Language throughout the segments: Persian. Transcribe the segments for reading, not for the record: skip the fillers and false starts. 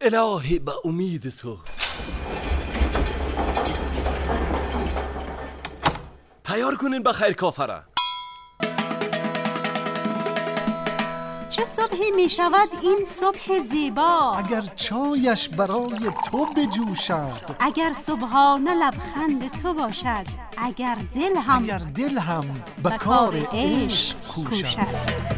الهی به امید تو. تیار کنین بخیر کافره. چه صبحی می شود این صبح زیبا، اگر چایش برای تو بجوشد، اگر صبحانه لبخند تو باشد، اگر دل هم به کار عشق کوشد.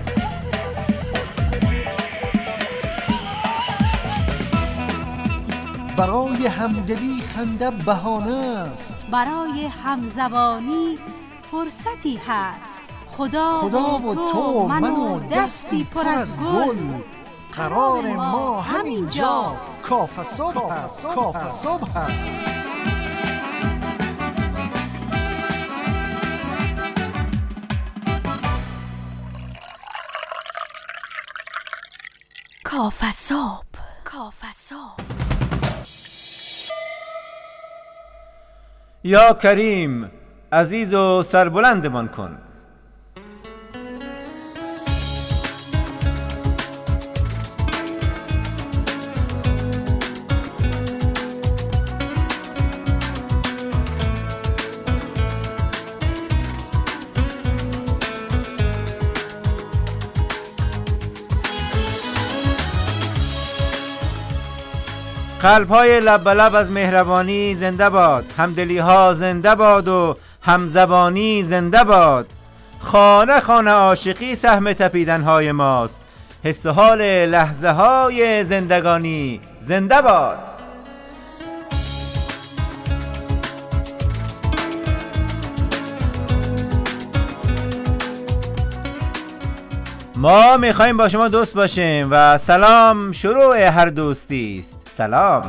برای همدلی خنده بهانه است، برای همزبانی فرصتی هست. خدا و تو من و دستی پر از گل، قرار ما همینجا کافه صبح است. کافه صبح. یا کریم، عزیز و سربلندمان کن. قلب‌های لب به لب از مهربانی زنده باد، همدلی‌ها زنده باد و همزبانی زنده باد. خانه خانه عاشقی سهم تپیدن‌های ماست، حس و حال لحظه‌های زندگانی زنده باد. ما میخوایم با شما دوست باشیم و سلام شروع هر دوستی است. سلام.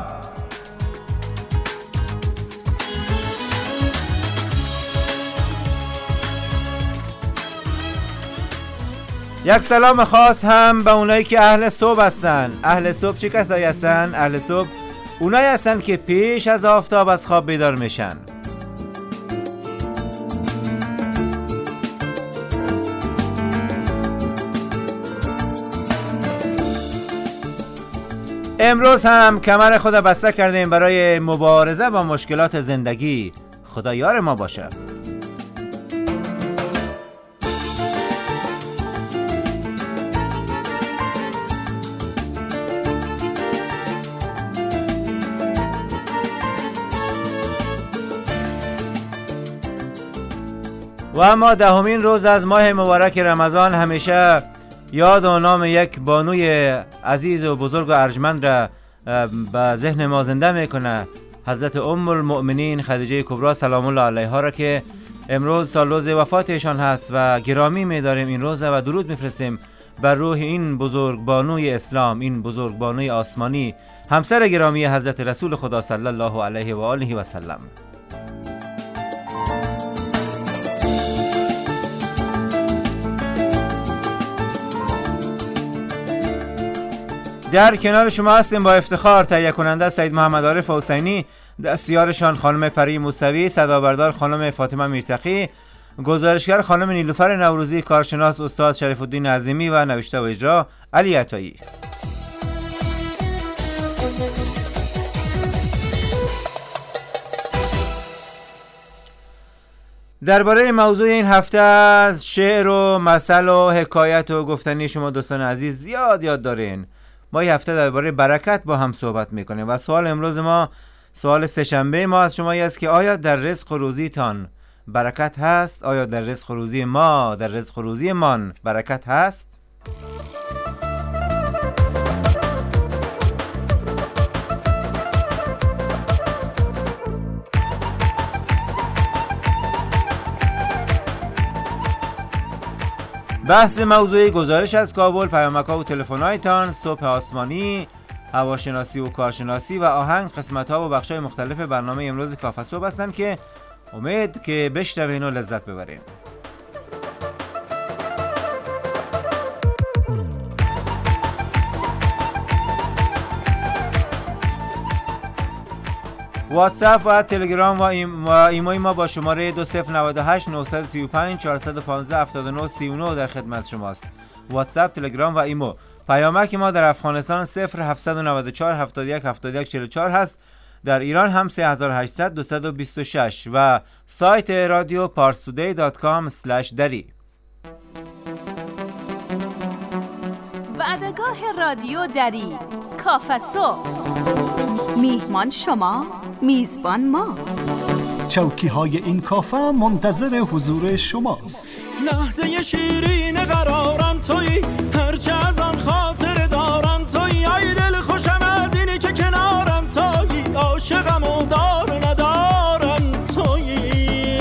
یک سلام خاص هم به اونایی که اهل صبح هستن. اهل صبح چه کسایی هستن؟ اهل صبح اونایی هستن که پیش از آفتاب از خواب بیدار میشن. امروز هم کمر خود بسته کردیم برای مبارزه با مشکلات زندگی. خدا یار ما باشه. و اما 10مین روز از ماه مبارک رمضان همیشه یاد و نام یک بانوی عزیز و بزرگ و ارجمند را به ذهن ما زنده میکنه، حضرت ام المؤمنین خدیجه کبری سلام الله علیها را که امروز سال روز وفاتشان هست و گرامی می‌داریم این روز و درود میفرستیم بر روح این بزرگ بانوی اسلام، این بزرگ بانوی آسمانی، همسر گرامی حضرت رسول خدا صلی الله علیه و آله و سلم. در کنار شما هستیم با افتخار تهیه کننده سید محمد عارف حسینی، دستیارشان خانم پری موسوی، صدابردار خانم فاطمه میرتقی، گزارشگر خانم نیلوفر نوروزی، کارشناس استاد شریف الدین عظیمی و نوشته و اجرا علی عطایی. درباره موضوع این هفته از شعر و مثل و حکایت و گفتنی شما دوستان عزیز زیاد یاد دارین. ما این هفته درباره برکت با هم صحبت میکنیم و سوال امروز ما، سوال سه‌شنبه ما از شما است که آیا در رزق و روزیتان برکت هست؟ آیا در رزق و روزی ما، در رزق و روزی من برکت هست؟ بحث موضوعی گزارش از کابل، پیامک‌ها و تلفن‌هایتان، صبح آسمانی، هواشناسی و کارشناسی و آهنگ قسمت‌ها و بخش‌های مختلف برنامه امروز کافه صبح هستند که امید که بشنوین و لذت ببرین. واتساپ و تلگرام و ایموی ما با شماره 2098 935 415 79 39 در خدمت شماست. واتساپ، تلگرام و ایمو. پیامک ما در افغانستان 0794 71 71 44 هست. در ایران هم 3800 226 و سایت رادیو parstoday.com/dari. وعدگاه رادیو دری، کافه صبح. میهمان شما، میزبان ما. چوکی های این کافه منتظر حضور شماست. لحظه شیرین قرارم تویی، هرچه از آن خاطر دارم تویی. ای دل خوشم از اینی که کنارم تویی، عاشقم و دار و ندارم تویی.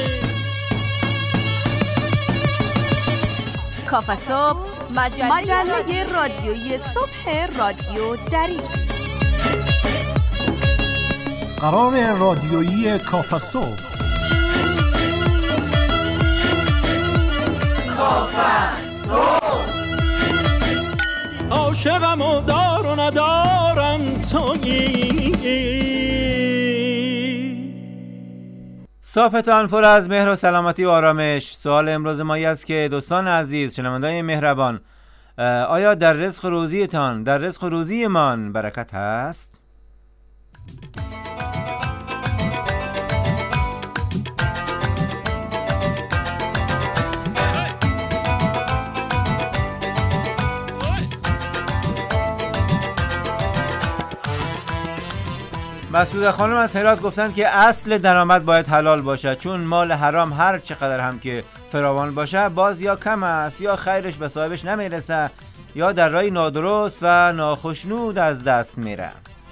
کافه صبح، مجله رادیویی صبح رادیو دری. قرار رادیویی کافه صبح. عاشقم و دار و ندارم تویی. صبحتان پر از مهر و سلامتی و آرامش. سوال امروز ما است که دوستان عزیز، شنوندگان مهربان، آیا در رزق و روزیتان، در رزق و روزیمان برکت هست؟ مسعود خانم از هرات گفتند که اصل درآمد باید حلال باشد، چون مال حرام هر چقدر هم که فراوان باشه باز یا کم است یا خیرش به صاحبش نمیرسه یا در راه نادرست و ناخشنود از دست میره.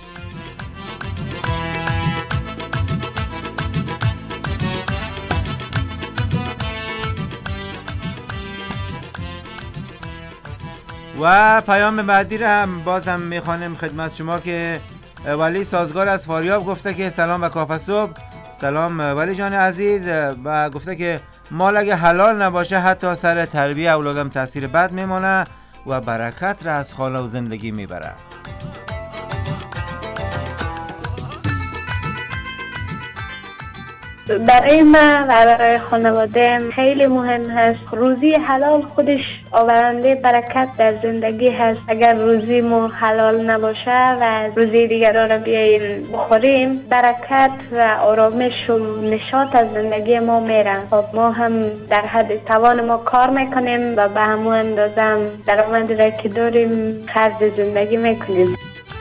و پیام بعدی را هم باز هم میخوانیم خدمت شما که ولی سازگار از فاریاب گفته که سلام و کافه صبح. سلام ولی جان عزیز. و گفته که مال اگه حلال نباشه حتی سر تربیه اولادم تاثیر بد میمونه و برکت را از خانه و زندگی میبره. برای من و برای خانواده‌ام خیلی مهم هست. روزی حلال خودش آورنده برکت در زندگی هست. اگر روزی ما حلال نباشه و روزی دیگران را بیاییم بخوریم، برکت و آرامش و نشاط از زندگی ما میره. خب ما هم در حد توان ما کار میکنیم و به همون اندازه هم درآمدی را که داریم خرج زندگی میکنیم.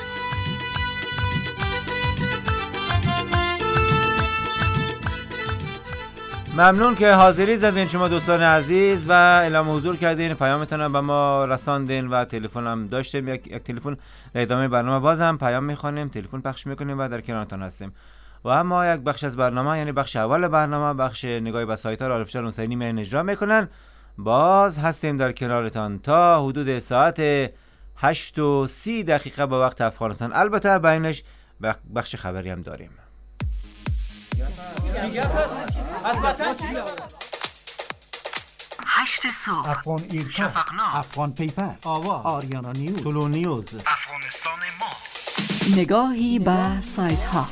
ممنون که حاضری زدین شما دوستان عزیز و اعلام حضور کردین، پیامتون رو به ما رساندین و تلفن هم داشتیم. یک تلفن در ادامه برنامه باز هم پیام میخوانیم، تلفن پخش میکنیم و در کنارتون هستیم. و اما یک بخش از برنامه، یعنی بخش اول برنامه، بخش نگاهی به سایت ها را عارفجان حسینی میان اجرا میکنن. باز هستیم در کنارتان تا حدود ساعت 8:30 به وقت افغانستان. البته بینش بخش خبری هم داریم. هشت صبح، افغان ایرکا، افغان پیپر، آریانا نیوز، طلو نیوز، افغانستان ما. نگاهی به سایت ها.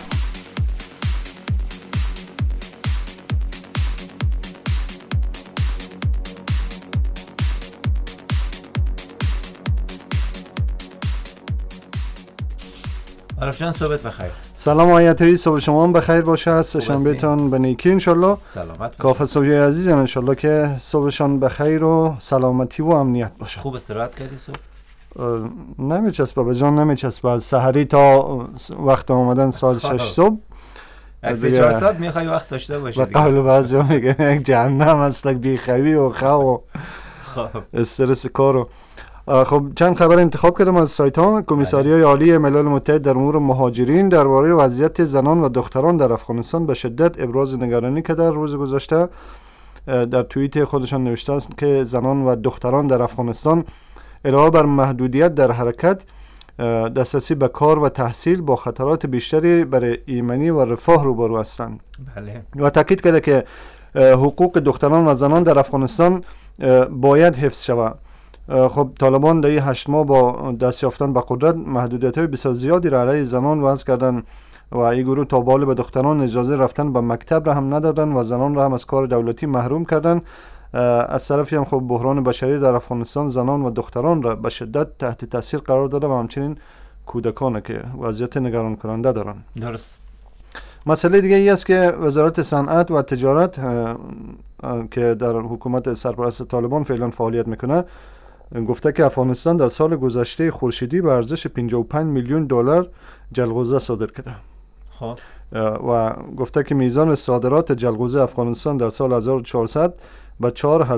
عارفجان صبحت بخیر. سلام آیتایی، صبح شما هم بخیر باشه. شنبهتان به نیکی انشالله. سلامت کافه صبحی عزیزم انشالله که صبحشان بخیر و سلامتی و امنیت باشه. خوب استراحت کردی صبح؟ نمیچسبه به جان، نمیچسبه از سحری تا وقت آمدن ساعت 6 صبح. از 4 ساعت میخوای وقت داشته باشی دیگه. قبل بعضی میگه یک جهنم است، یک بیخوی و خو و استرس کارو. خب چند خبر انتخاب کردم از سایت ها. کمیساریای عالی ملل متحد در امور مهاجرین درباره وضعیت زنان و دختران در افغانستان به شدت ابراز نگرانی کرده. روز گذشته در توییت خودشان نوشته است که زنان و دختران در افغانستان علاوه بر محدودیت در حرکت، دسترسی به کار و تحصیل با خطرات بیشتری برای ایمنی و رفاه روبرو هستند. بله. و تاکید کرده که حقوق دختران و زنان در افغانستان باید حفظ شود. خب طالبان در 8 ماه با دست یافتن به قدرت محدودیت‌های بسیار زیادی را علیه زنان وضع کردند و این گروه تا به حال به دختران اجازه رفتن به مکتب را هم ندادند و زنان را هم از کار دولتی محروم کردند. از طرفی هم خب بحران بشری در افغانستان زنان و دختران را به شدت تحت تاثیر قرار داده و همچنین کودکان که وضعیت نگران کننده دارن. درست. مسئله دیگه ای است که وزارت صنعت و تجارت که در حکومت سرپرست طالبان فعلا فعالیت میکنه گفته که افغانستان در سال گذشته خورشیدی به ارزش 55 میلیون دلار جلغوزه صادر کرده. خب و گفته که میزان صادرات جلغوزه افغانستان در سال 1400 به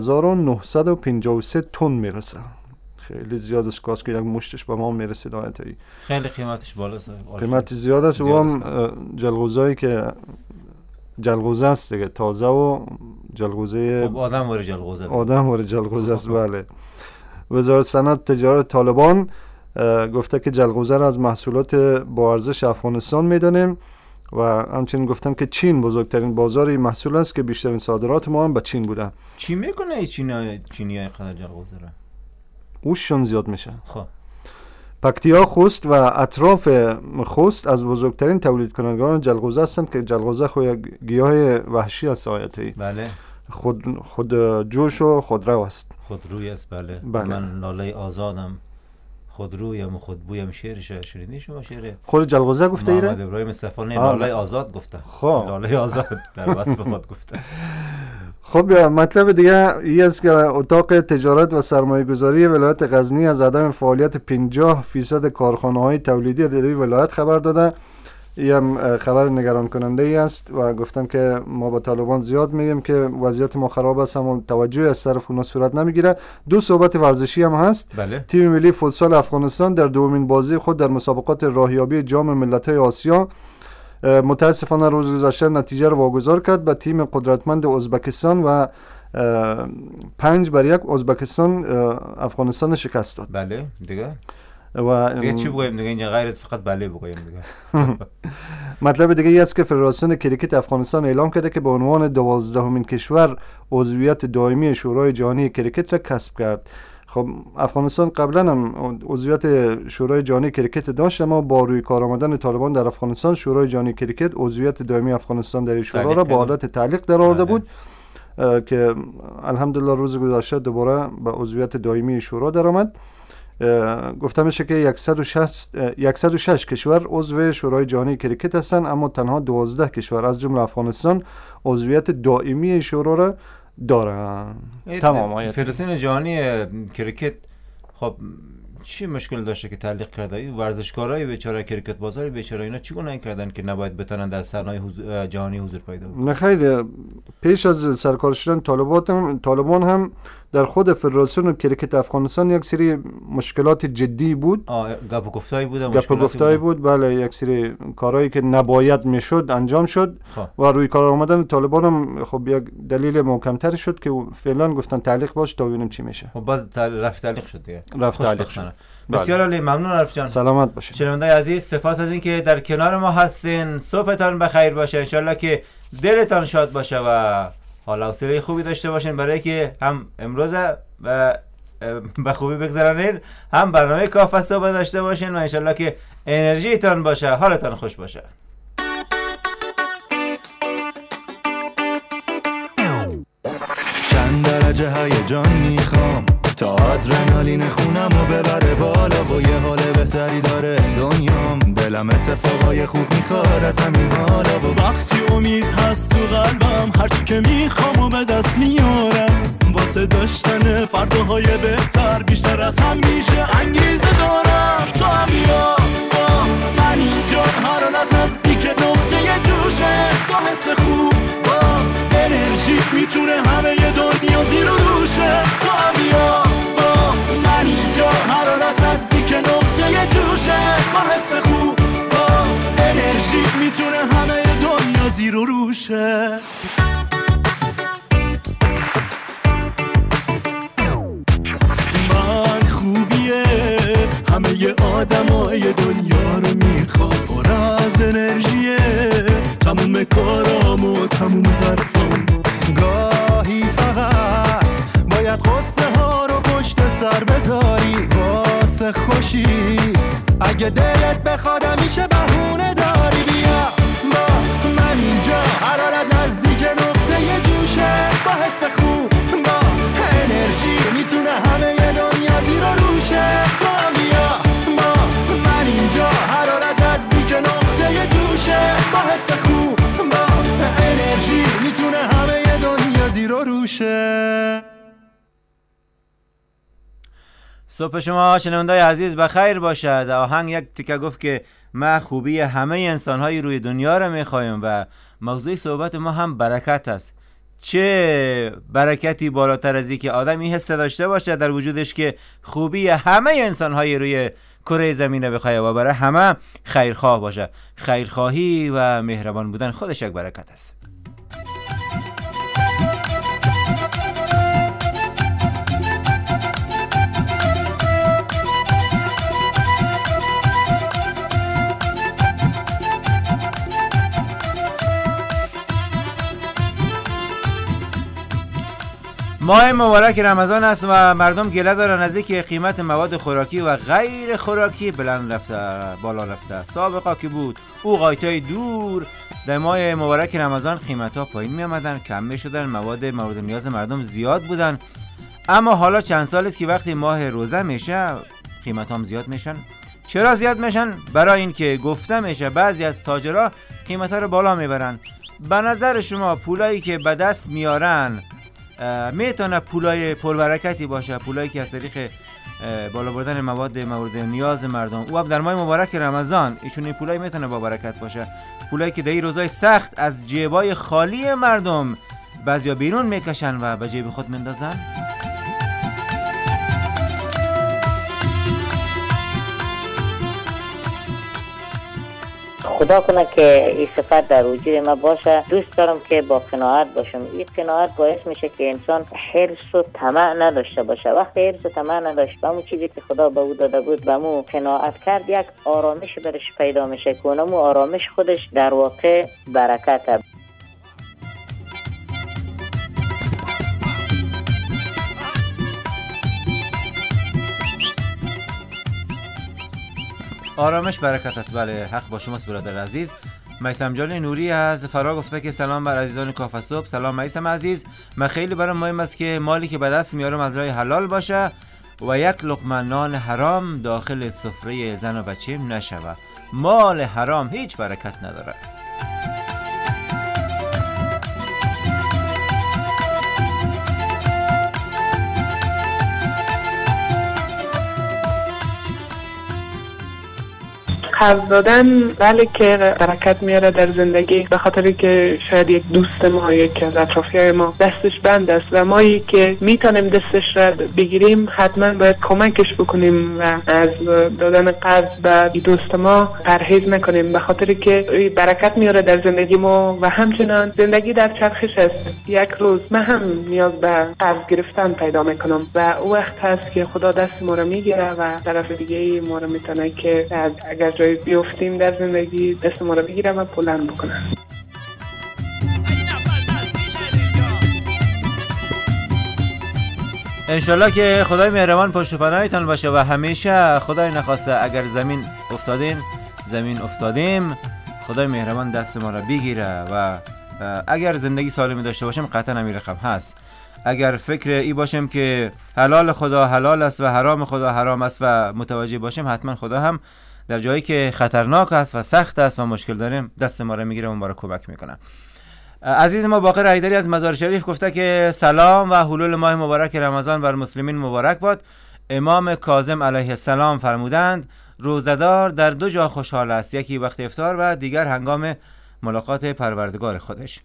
4953 تن میرسه. خیلی زیاد است، کاش که یک مشتش به ما میرسید. آیتایی خیلی قیمتش بالاست، قیمت زیاد است. و هم جلغوزه‌ای که جلغوزه است دیگه، تازه و جلغوزه خب آدم واره جلغوزه است. بله. وزارت صنعت تجارت طالبان گفته که جلغوزه را از محصولات با ارزش افغانستان میدانیم و همچنین گفتن که چین بزرگترین بازار این محصول است که بیشترین صادرات ما هم به چین بوده. چی میکنه چینیای قدر جلغوزه را؟ اوششون زیاد میشه. خب پکتیا، خوست و اطراف خوست از بزرگترین تولید کنندگان جلغوزه هستند که جلغوزه خود گیاه وحشی است. آیتی بله. خود جوش و خودرو است. خودروی است. بله. بله. من لاله آزادم، خودرویم و خودبویم. شعرش شنیدین شما؟ شعر خود جلغوزه گفته ایره؟ محمد ابراهیم صفانی لاله آزاد گفته. خب لاله آزاد در وصف خود گفته. خب مطلب دیگه این است که اتاق تجارت و سرمایه گذاری ولایت غزنی از عدم فعالیت 50% کارخانه های تولیدی در ولایت خبر داده. این هم خبر نگران کننده ای است و گفتن که ما با طالبان زیاد میگیم که وضعیت ما خراب است اما توجه از طرف اونا صورت نمیگیره. دو صحبت ورزشی هم هست. بله. تیم ملی فوتسال افغانستان در دومین بازی خود در مسابقات راهیابی جام ملت‌های آسیا متاسفانه روز گذشته نتیجه رو واگذار کرد به تیم قدرتمند ازبکستان و 5-1 ازبکستان افغانستان شکست داد. بله دیگه و دیگه چی بگویم دیگه؟ اینجا غیر از فقط بله بگویم دیگه. مطلب دیگه ای است که فدراسیون کریکت افغانستان اعلام کرده که به عنوان 12مین کشور عضویت دائمی شورای جهانی کریکت را کسب کرد. خب افغانستان قبلا هم عضویت شورای جهانی کریکت داشت اما با روی کار آمدن طالبان در افغانستان شورای جهانی کریکت عضویت دائمی افغانستان در این شورا را با حالت تعلیق در آورده بود که الحمدلله روز گذشته دوباره به عضویت دائمی شورا در آمد. گفته میشه که 106 کشور عضو شورای جهانی کریکت هستند اما تنها 12 کشور از جمله افغانستان عضویت دائمی شورا را دارن. تمام. فدراسیون جهانی کریکت خب چی مشکل داشته که تعلیق کرده؟ این ورزشکارای بیچاره کرکت بازاری بیچاره اینا چی گناه کردن که نباید بتونن در صحنه جهانی حضور پیدا کنن؟ نه خیر، پیش از سرکار شدن طالبان هم در خود فدراسیون کرکت افغانستان یک سری مشکلات جدی بود. گپ و گفتایی بود. بله، یک سری کارهایی که نباید میشد انجام شد و روی کار آمدن طالبان هم خب یک دلیل محکم‌تر شد که فعلا گفتن تعلیق باش تا ببینیم چی میشه. خب باز رفت تعلیق شد دیگه. رفت تعلیق شد. بسیار عالی، ممنون عرف جان. سلامت باشید. شنوندگان عزیز، سپاس از اینکه در کنار ما هستین. صبحتان بخیر باشه، ان شاءالله که دلتان شاد باشه و حال و حوصله خوبی داشته باشین برای که هم امروز به خوبی بگذرانید، هم برنامه کافه صبح داشته باشین و ان شاءالله که انرژیتان باشه، حالتان خوش باشه. چند درجه هیجان میخوام تا آدرنالین خونمو ببره بالا و یه حال بهتری داره دنیام. دلم اتفاقای خوب میخواد از همین حالا و وقتی امید هست تو قلبم هرچی که میخوام و به دست میارم واسه داشتن فرداهای بهتر بیشتر از هم میشه انگیزه دارم. تو هم بیا با من اینجا هر آن از نزدیک نقطه جوشه با حس خوب با انرژی میتونه همه ی دنیا زیر و روشه. تو هم بیا با من اینجا هر آن از نزدیک نقطه جوشه با حس خوب با انرژی میتونه همه ی دنیا زیر و روشه. من خوبیه همه ی آدمای دنیا رو میخوام، پر از انرژیه تموم کارام و تموم حرفام. گاهی فقط باید قصه ها رو پشت سر بذاری واسه خوشی، اگه دلت بخواد همیشه بهونه داری. بیا با من اینجا حرارت نزدیک نقطه جوشه با حس خوب با صبح شما شنوندای عزیز بخیر باشد. آهنگ یک تیکه گفت که ما خوبی همه انسان‌های روی دنیا را می‌خوایم و موضوع صحبت ما هم برکت است. چه برکتی بالاتر از این که آدم این حس داشته باشه در وجودش که خوبی همه انسان‌های روی کره زمین را بخواد و برای همه خیرخواه باشه. خیرخواهی و مهربان بودن خودش یک برکت است. ماه مبارک رمضان است و مردم گله دارن از اینکه قیمت مواد خوراکی و غیر خوراکی بلند رفته، بالا رفته. سابقا که بود اوقاتهای دور در ماه مبارک رمضان قیمت‌ها پایین می آمدن، کم می شدن، مواد مورد نیاز مردم زیاد بودن. اما حالا چند سال است که وقتی ماه روزه میشه قیمت‌ها هم زیاد میشن. چرا زیاد میشن؟ برای اینکه گفته میشه بعضی از تاجرها قیمت‌ها رو بالا میبرن. به نظر شما پولایی که به دست میارن میتونه پولای پربرکتی باشه، پولایی که از طریق بالا بردن مواد مورد نیاز مردم او هم در ماه مبارک رمضان ایشون این پولای میتونه با برکت باشه، پولایی که در این روزای سخت از جیبای خالی مردم بعضیا بیرون میکشن و به جیب خود میندازن. خدا کنه که این صفت در وجود ما باشه. دوست دارم که با قناعت باشم. این قناعت باعث میشه که انسان حرص و طمع نداشته باشه. وقتی حرص و طمع نداشت به اون چیزی که خدا به او داده بود به اون قناعت کرد، یک آرامش برش پیدا میشه که اونم آرامش خودش در واقع برکته. آرامش برکت است. بله، حق با شماست برادر عزیز. میثم جان نوری از فرا گفته که سلام بر عزیزان کافه صبح. سلام میثم عزیز، من خیلی برام مهم است که مالی که به دست میارم از راه حلال باشه و یک لقمه نان حرام داخل سفره زن و بچه‌م نشوه. مال حرام هیچ برکت نداره. قرض دادن بله که برکت میاره در زندگی، به خاطری که شاید یک دوست ما، یک از اطرافیای ما دستش بند است و مایی که میتونیم دستش را بگیریم حتما باید کمکش بکنیم و از دادن قرض به دوست ما پرهیز نکنیم، به خاطری که برکت میاره در زندگی ما و همچنان زندگی در چرخش است. یک روز من هم نیاز به قرض گرفتن پیدا میکنم و او وقت هست که خدا دست ما را میگیره و طرف دیگه ما را میتونه که اگر جای بیفتیم در زندگی دست ما را بگیره و بلند بکنه. انشالله که خدای مهربان پشت و پناهتان باشه و همیشه خدای نخواسته اگر زمین افتادیم خدای مهربان دست ما را بگیره و اگر زندگی سالمی داشته باشیم قطعا همین رقم هست. اگر فکر ای باشیم که حلال خدا حلال است و حرام خدا حرام است و متوجه باشیم حتما خدا هم در جایی که خطرناک است و سخت است و مشکل داریم دست ما را میگیره و ما را کمک میکنه. عزیز ما باقر حیدری از مزار شریف گفته که سلام و حلول ماه مبارک رمضان بر مسلمین مبارک باد. امام کاظم علیه السلام فرمودند روزدار در دو جا خوشحال است، یکی وقت افطار و دیگر هنگام ملاقات پروردگار خودش.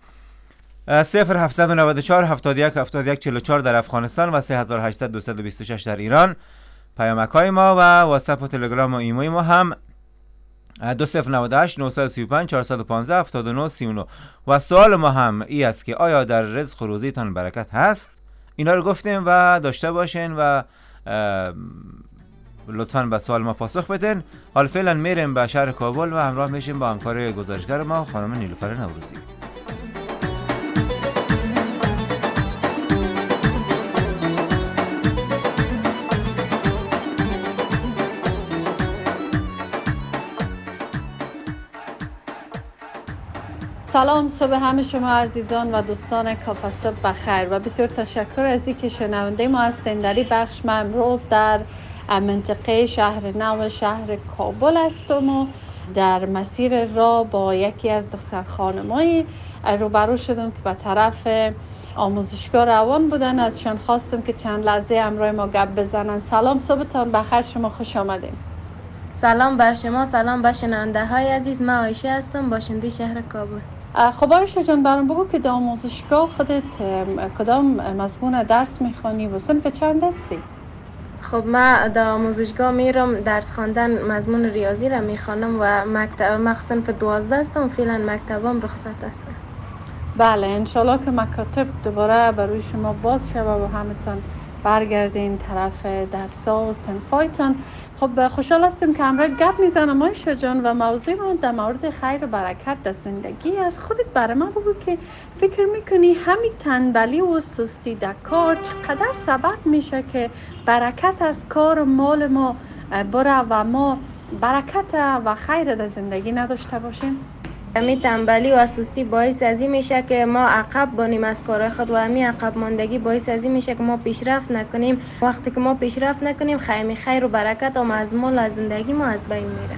0794 71 71 44 در افغانستان و 3800 226 در ایران. پیامک‌های ما و واتساپ و تلگرام و ایموی ما هم 2098 935 415 79 39 و سوال ما هم ای است که آیا در رزق و روزیتان برکت هست؟ اینا رو گفتیم و داشته باشین و لطفاً به سوال ما پاسخ بدین. حال فعلا میریم به شهر کابل و همراه میشیم با همکار گزارشگر ما خانم نیلوفر نوروزی. سلام، صبح همه شما عزیزان و دوستان کافه صبح بخیر و بسیار تشکر از اینکه شنونده ما هستین. در این بخش ما امروز در منطقه شهر نو شهر کابل هستم و در مسیر راه با یکی از دختر خانمایی روبرو شدم که به طرف آموزشگاه روان بودن. ازشان خواستم که چند لحظه همراه ما گپ بزنن. سلام، صبحتان بخیر، شما خوش آمدین. سلام بر شما، سلام به شنونده های عزیز. من عایشه هستم، باشنده شهر کابل. خب عایشه جان، برام بگو که در آموزشگاه خودت کدام مضمون درس میخوانی و صنف چند هستی؟ خب من در آموزشگاه میرم درس خواندن، مضمون ریاضی را میخوانم و من صنف 12 هستم. فعلا مکتبم رخصت است. بله، انشالله که مکاتب دوباره برای شما باز شود و همتون برگردین طرف درس‌ها و صنفایتان. خب خوشحال هستیم که همراه گپ میزنم عایشه جان و موضوع ما در مورد خیر و برکت در زندگی. از خودت برای من بگو که فکر میکنی همین تنبلی و سستی در کار چقدر سبب میشه که برکت از کار و مال ما بره و ما برکت و خیر در زندگی نداشته باشیم؟ همین تنبلی و سستی باعث از این میشه که ما عقب بانیم از کار خود و همین عقب ماندگی باعث از این میشه که ما پیشرفت نکنیم. وقتی که ما پیشرفت نکنیم خیر و برکت هم از مال از زندگی ما از بین میره.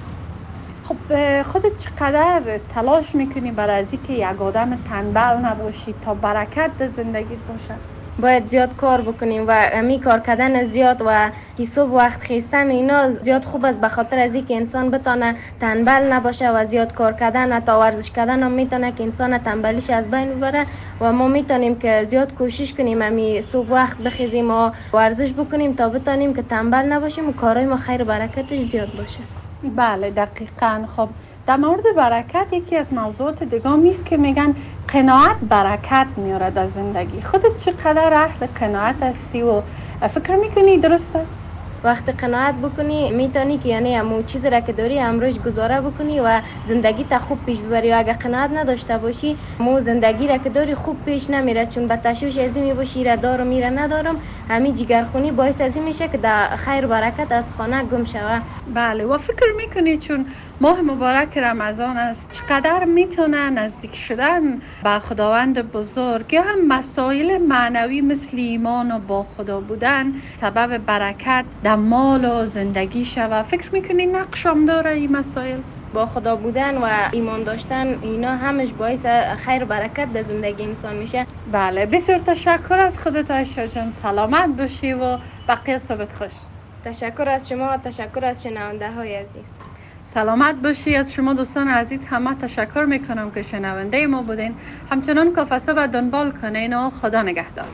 خب خودت چقدر تلاش میکنی برای از اینکه یک آدم تنبل نباشی تا برکت در زندگیت باشه؟ باید زیاد کار بکنیم و همین کار کردن زیاد و حساب وقت خیستن اینا زیاد خوب است، به خاطر از اینکه انسان بتونه تنبل نباشه و زیاد کار کردن تا ورزش کردن هم میتونه که انسان تنبلیش از بین ببره و ما میتونیم که زیاد کوشش کنیم همین صبح وقت بخیزیم و ورزش بکنیم تا بتونیم که تنبل نباشیم و کارهای ما خیر و برکتش زیاد باشه. بله دقیقاً. خب در مورد برکت یکی از موضوعات دیگه میست که میگن قناعت برکت میاره در زندگی. خودت چقدر اهل قناعت هستی و فکر میکنی درست است؟ وقتی قناعت بکنی میتونی که یعنی همون چیزی را که داری امروز گزاره بکنی و زندگی تا خوب پیش ببری. و اگر قناعت نداشته باشی مو زندگی را که داری خوب پیش نمیره، چون به تشویش از این میباشی را دارم میره ندارم. همین جگرخونی باعث از این میشه که در خیر و برکت از خانه گم شوه. بله و فکر میکنی چون ماه مبارک رمضان است چقدر میتونه نزدیک شدن به خداوند بزرگ یا هم مسائل معنوی مثل ایمان و با خدا بودن سبب برکت در مال و زندگی شوه؟ فکر میکنی نقش هم داره این مسائل؟ با خدا بودن و ایمان داشتن اینا همش باعث خیر و برکت در زندگی انسان میشه. بله بسیار تشکر از خودت عایشه جان، سلامت باشی و بقیه صبح خوش. تشکر از شما و تشکر از شنونده های عزیز. سلامت باشی. از شما دوستان عزیز همه تشکر میکنم که شنونده ما بودین. همچنان کافه صبح دنبال کنین و خدا نگهدار.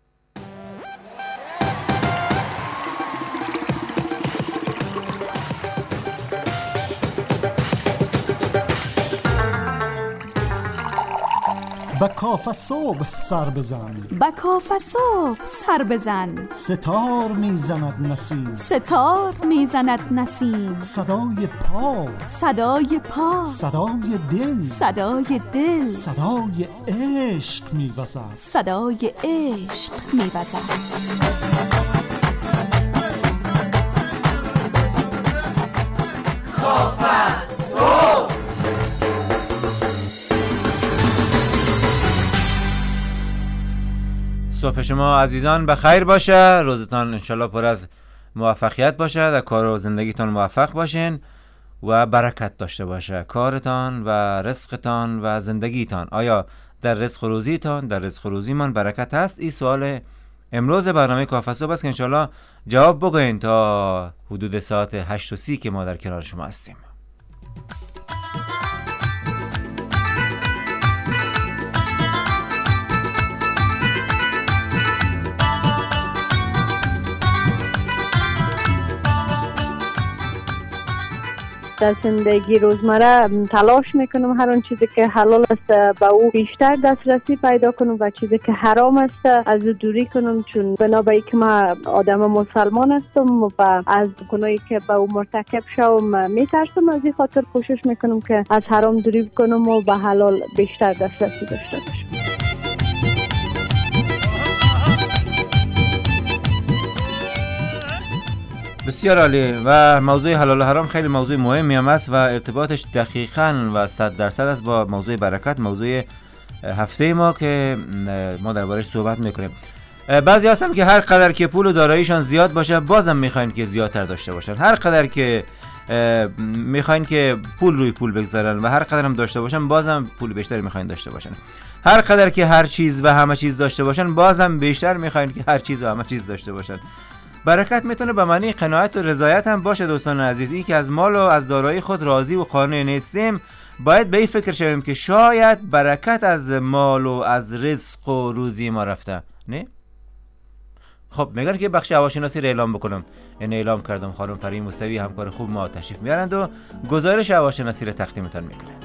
با کافه صبح سر بزن، با کافه صبح سر بزن، ستار میزند نسیم، ستار میزند نسیم، صدای پا، صدای پا، صدای دل، صدای دل، صدای عشق میوزد، صدای عشق میوزد. صبح شما عزیزان بخیر باشه، روزتان انشالله پر از موفقیت باشه، در کار و زندگیتان موفق باشین و برکت داشته باشه کارتان و رزقتان و زندگیتان. آیا در رزق و روزیتان، در رزق و روزیمان برکت هست؟ این سوال امروز برنامه کافه صبح است که انشالله جواب بگوین تا حدود ساعت 8:30 که ما در کنار شما هستیم. در زندگی روزمره تلاش میکنم هر آن چیزی که حلال است به او بیشتر دسترسی پیدا کنم و چیزی که حرام است از او دوری کنم، چون بنابراین که من آدم مسلمان هستم و از گناهی که به او مرتکب شوم میترسم. از این خاطر کوشش میکنم که از حرام دوری کنم و به حلال بیشتر دسترسی داشته باشم. بسیار عالی. و موضوع حلال و حرام خیلی موضوع مهمی هم است و ارتباطش دقیقاً و 100% است با موضوع برکت، موضوع هفته ما که ما دربارش صحبت میکنیم. بعضی هستن که هر قدر که پول و داراییشان زیاد باشه بازم میخواین که زیادتر داشته باشن، هر قدر که میخواین که پول روی پول بگذارن و هر قدر هم داشته باشن بازم پول بیشتری میخواین داشته باشن. هر قدر که هر چیز و همه چیز داشته باشن بازم بیشتر میخواین که هر چیز و همه چیز داشته باشن. برکت میتونه به معنی قناعت و رضایت هم باشه دوستان عزیز. این که از مال و از دارایی خود راضی و قانع نیستیم، باید به این فکر شویم که شاید برکت از مال و از رزق و روزی ما رفته. نه؟ خب میگن که بخش هواشناسی رو اعلام بکنم. این اعلام کردم خانم پری موسوی همکار خوب ما تشریف میارند و گزارش هواشناسی رو تقدیمتان میکنند.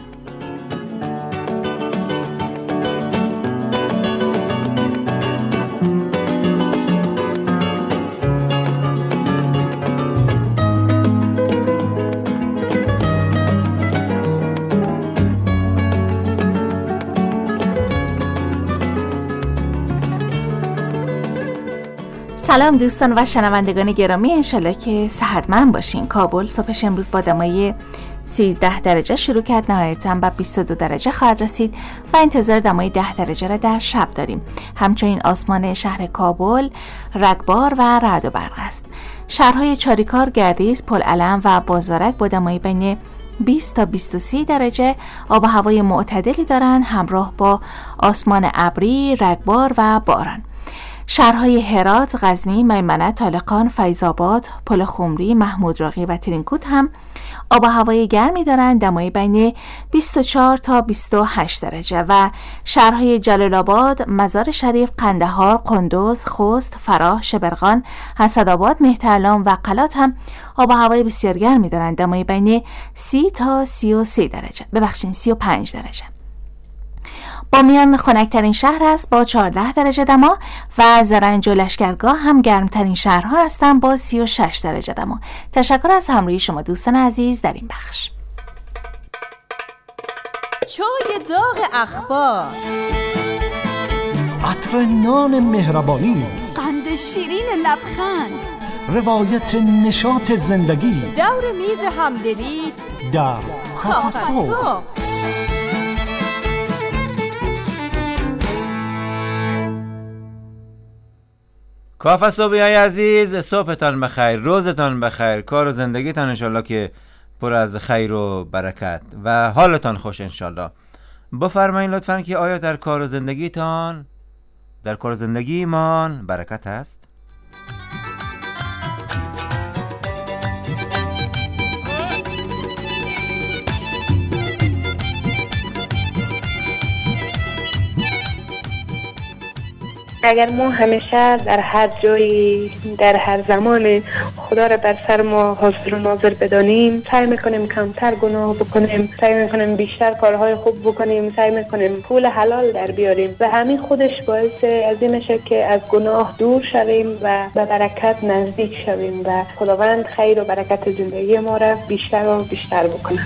سلام دوستان و شنوندگان گرامی، انشالله که صحتمند باشین. کابل صبحش امروز با دمای 13 درجه شروع کرد، نهایتاً به 22 درجه خواهد رسید و انتظار دمای 10 درجه را در شب داریم. همچنین آسمان شهر کابل رگبار و رعد و برق است. شهرهای چاریکار، گردیز، پلعلم و بازارک با دمای بین 20 تا 23 درجه آب و هوای معتدلی دارند، همراه با آسمان ابری، رگبار و باران. شهرهای هرات، غزنی، میمنه، طالقان، فیض‌آباد، پل خمری، محمود راقی و ترینکوت هم آب و هوای گرمی دارند، دمای بین 24 تا 28 درجه و شهرهای جلال آباد، مزار شریف، قندهار، قندوز، خوست، فراه، شبرغان، اسدآباد، مهترلام و قلات هم آب و هوای بسیار گرمی دارند، دمای بین 30 تا 33 درجه، 35 درجه. بامیان خنک‌ترین شهر است با 14 درجه دما و زرنج و لشکرگاه هم گرمترین شهرها هستند با 36 درجه دما. تشکر از همراهی شما دوستان عزیز در این بخش. چای داغ اخبار، عطر نان مهربانی، قند شیرین لبخند، روایت نشاط زندگی، دور میز همدلی در کافه صبح. کافه صبحی های عزیز، صبحتان بخیر، روزتان بخیر، کار و زندگیتان انشالله که پر از خیر و برکت و حالتان خوش انشالله. بفرمایید لطفاً که آیا در کار و زندگیتان، در کار و زندگیمان برکت هست؟ اگر ما همیشه در هر جایی، در هر زمان خدا را بر سر ما حاضر و ناظر بدانیم، سعی میکنیم کمتر گناه بکنیم، سعی میکنیم بیشتر کارهای خوب بکنیم، سعی میکنیم پول حلال در بیاریم و همین خودش باعث از این میشه که از گناه دور شویم و به برکت نزدیک شویم و خداوند خیر و برکت زندگی ما را بیشتر و بیشتر بکنه.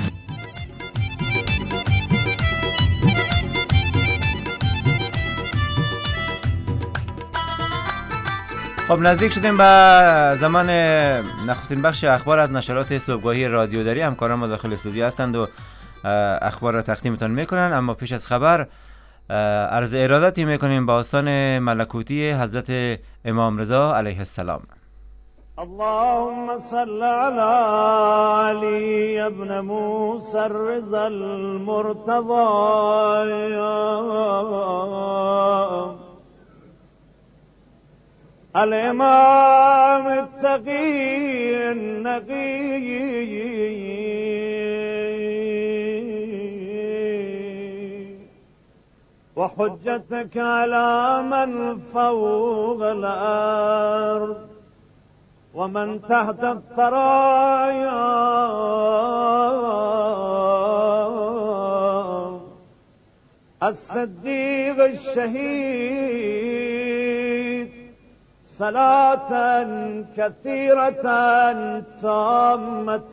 خب نزدیک شدیم به زمان نخستین بخش اخبار از نشرات صبحگاهی رادیو داری. همکاران ما داخل استودیو هستند و اخبار را تقدیمتان میکنن، اما پیش از خبر عرض ارادتی میکنیم به آستان ملکوتی حضرت امام رضا علیه السلام. اللهم صل على علي ابن موسى الرضا المرتضى الإمام التقي النقي وحجتك على من فوق الأرض ومن تحت الثرايا الصديق الشهيد صلاة كثيرة تامة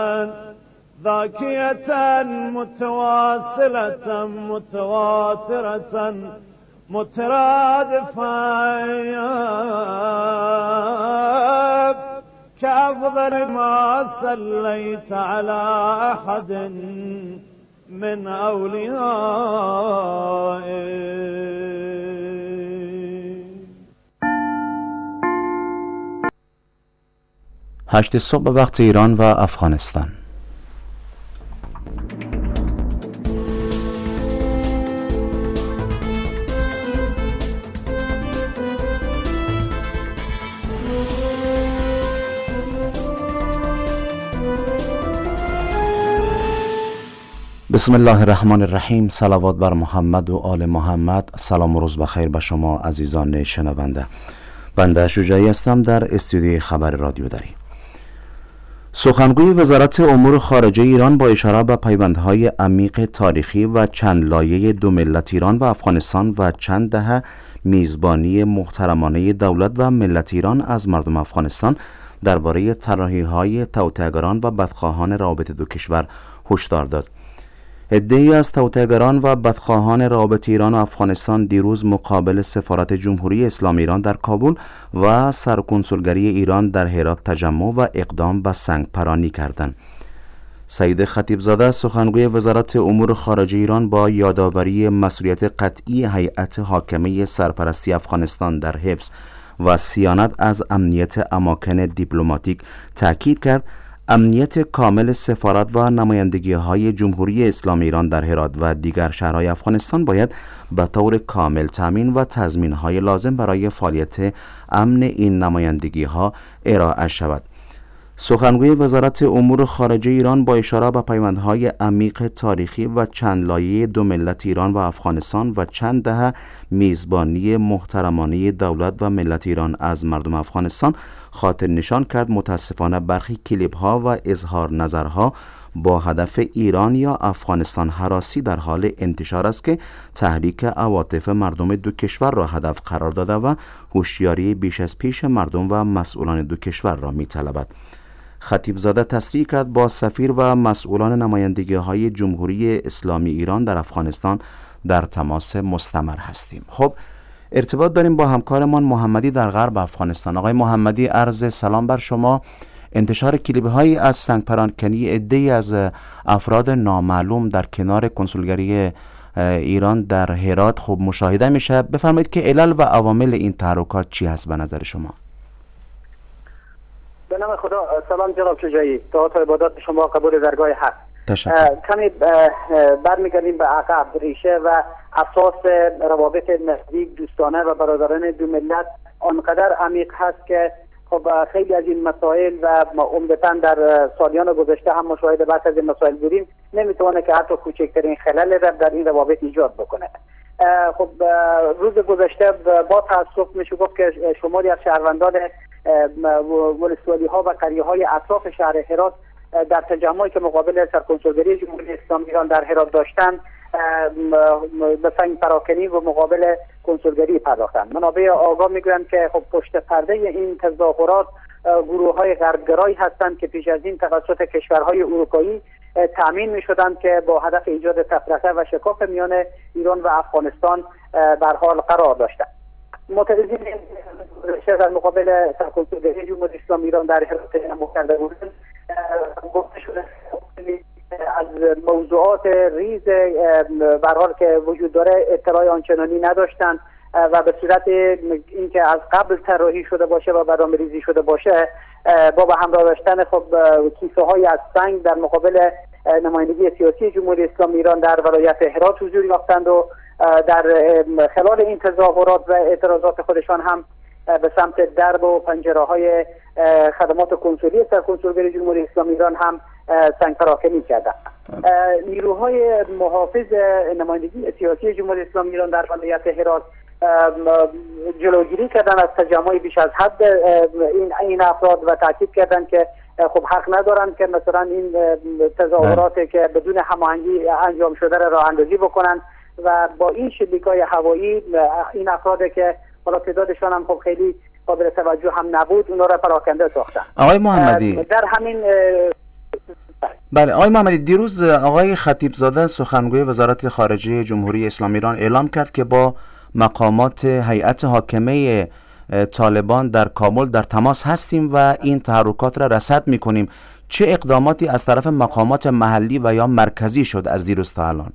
ذاكية متواصلة متواترة مترادفة كأفضل ما صليت على أحد من أوليائك. 8 صبح به وقت ایران و افغانستان. بسم الله الرحمن الرحیم. صلوات بر محمد و آل محمد. سلام و روز بخیر به شما عزیزان شنونده. بنده شجاعی هستم در استودیوی خبر رادیو دری. سخنگوی وزارت امور خارجه ایران با اشاره به پیوندهای عمیق تاریخی و چند لایه دو ملت ایران و افغانستان و چند دهه میزبانی محترمانه دولت و ملت ایران از مردم افغانستان درباره طراحی‌های توطئه‌گران و بدخواهان روابط دو کشور هشدار داد. عده‌ای از توطئه‌گران و بدخواهان روابط ایران و افغانستان دیروز مقابل سفارت جمهوری اسلامی ایران در کابل و سرکنسولگری ایران در هرات تجمع و اقدام به سنگپرانی کردند. سید خطیبزاده سخنگوی وزارت امور خارجه ایران با یادآوری مسئولیت قطعی هیئت حاکمه سرپرستی افغانستان در حفظ و صیانت از امنیت اماکن دیپلماتیک تاکید کرد امنیت کامل سفارت و نمایندگی‌های جمهوری اسلامی ایران در هرات و دیگر شهرهای افغانستان باید به طور کامل تامین و تضمین‌های لازم برای فعالیت امن این نمایندگی‌ها ارائه شود. سخنگوی وزارت امور خارجه ایران با اشاره به پیوندهای عمیق تاریخی و چند لایه دو ملت ایران و افغانستان و چند دهه میزبانی محترمانه دولت و ملت ایران از مردم افغانستان خاطر نشان کرد متاسفانه برخی کلیپ‌ها و اظهار نظرها با هدف ایران یا افغانستان هراسی در حال انتشار است که تحریک عواطف مردم دو کشور را هدف قرار داده و هوشیاری بیش از پیش مردم و مسئولان دو کشور را می‌طلبد. خطیبزاده تصریح کرد با سفیر و مسئولان نمایندگی‌های جمهوری اسلامی ایران در افغانستان در تماس مستمر هستیم. خب ارتباط داریم با همکارمان محمدی در غرب افغانستان. آقای محمدی، عرض سلام بر شما. انتشار کلیپ‌هایی از سنگپرانکنی عده‌ای از افراد نامعلوم در کنار کنسولگری ایران در هرات خب مشاهده میشه. بفرمایید که علل و عوامل این تحرکات چی هست به نظر شما؟ به نام خدا. سلام جناب شجاعی، دعات و عبادات شما قبول درگاه حق. تشکر. کمی برمیگردیم به عقب. ریشه و اساس روابط نزدیک دوستانه و برادرانه دو ملت آنقدر عمیق هست که خب خیلی از این مسائل و عمدتاً در سالیان گذشته هم مشاهده بعضی از این مسائل بودیم، نمیتونه که حتی کوچکترین خلل را در این روابط ایجاد بکنه. خب روز گذشته با تاسف میشه گفت که شماری از شهروندان ولسوالی ها و قریه های اطراف شهر هرات در تجمعی که مقابل سرکنسولگری جمهوری اسلامی ایران در هرات داشتند به سنگ پراکنی و مقابل کنسولگری پرداختند. منابع آگاه میگویند که خب پشت پرده این تظاهرات گروه های غربگرایی هستند که پیش از این توسط کشورهای اروپایی تامین میشدند که با هدف ایجاد تفرقه و شکاف میان ایران و افغانستان بر حال قرار داشتند. معترضین در مقابل سرکنسولگری جمهوری اسلامی ایران در هرات اعلام کرده بودند. گفته شده از موضوعات ریز به حال که وجود داره اطلاع آنچنانی نداشتند و به صورت اینکه از قبل طراحی شده باشه و برنامه‌ریزی شده باشه با به همراه داشتن خب کیسه های از سنگ در مقابل نمایندگی سیاسی جمهوری اسلامی ایران در ولایت هرات حضور یافتند و در خلال این تظاهرات و اعتراضات خودشان هم به سمت درب و پنجره های خدمات کنسولی سرکنسولگری جمهوری اسلامی ایران هم سنگ پراکنی کردند. نیروهای محافظ نمایندگی سیاسی جمهوری اسلامی ایران در ولایت هرات جلوگیری کردن از تجمع بیش از حد این افراد و تاکید کردند که خب حق ندارند که مثلا این تظاهرات که بدون هماهنگی انجام شده را راه اندازی بکنند و با این شلیک‌های هوایی این افراد که حالا تعدادشان هم خب خیلی قابل توجه هم نبود اونا را پراکنده ساختن. آقای محمدی در همین بله آقای محمدی، دیروز آقای خطیبزاده سخنگوی وزارت خارجه جمهوری اسلامی ایران اعلام کرد که با مقامات هیئت حاکمه طالبان در کابل در تماس هستیم و این تحرکات را رصد می‌کنیم. چه اقداماتی از طرف مقامات محلی و یا مرکزی شد از دیروز تا الان؟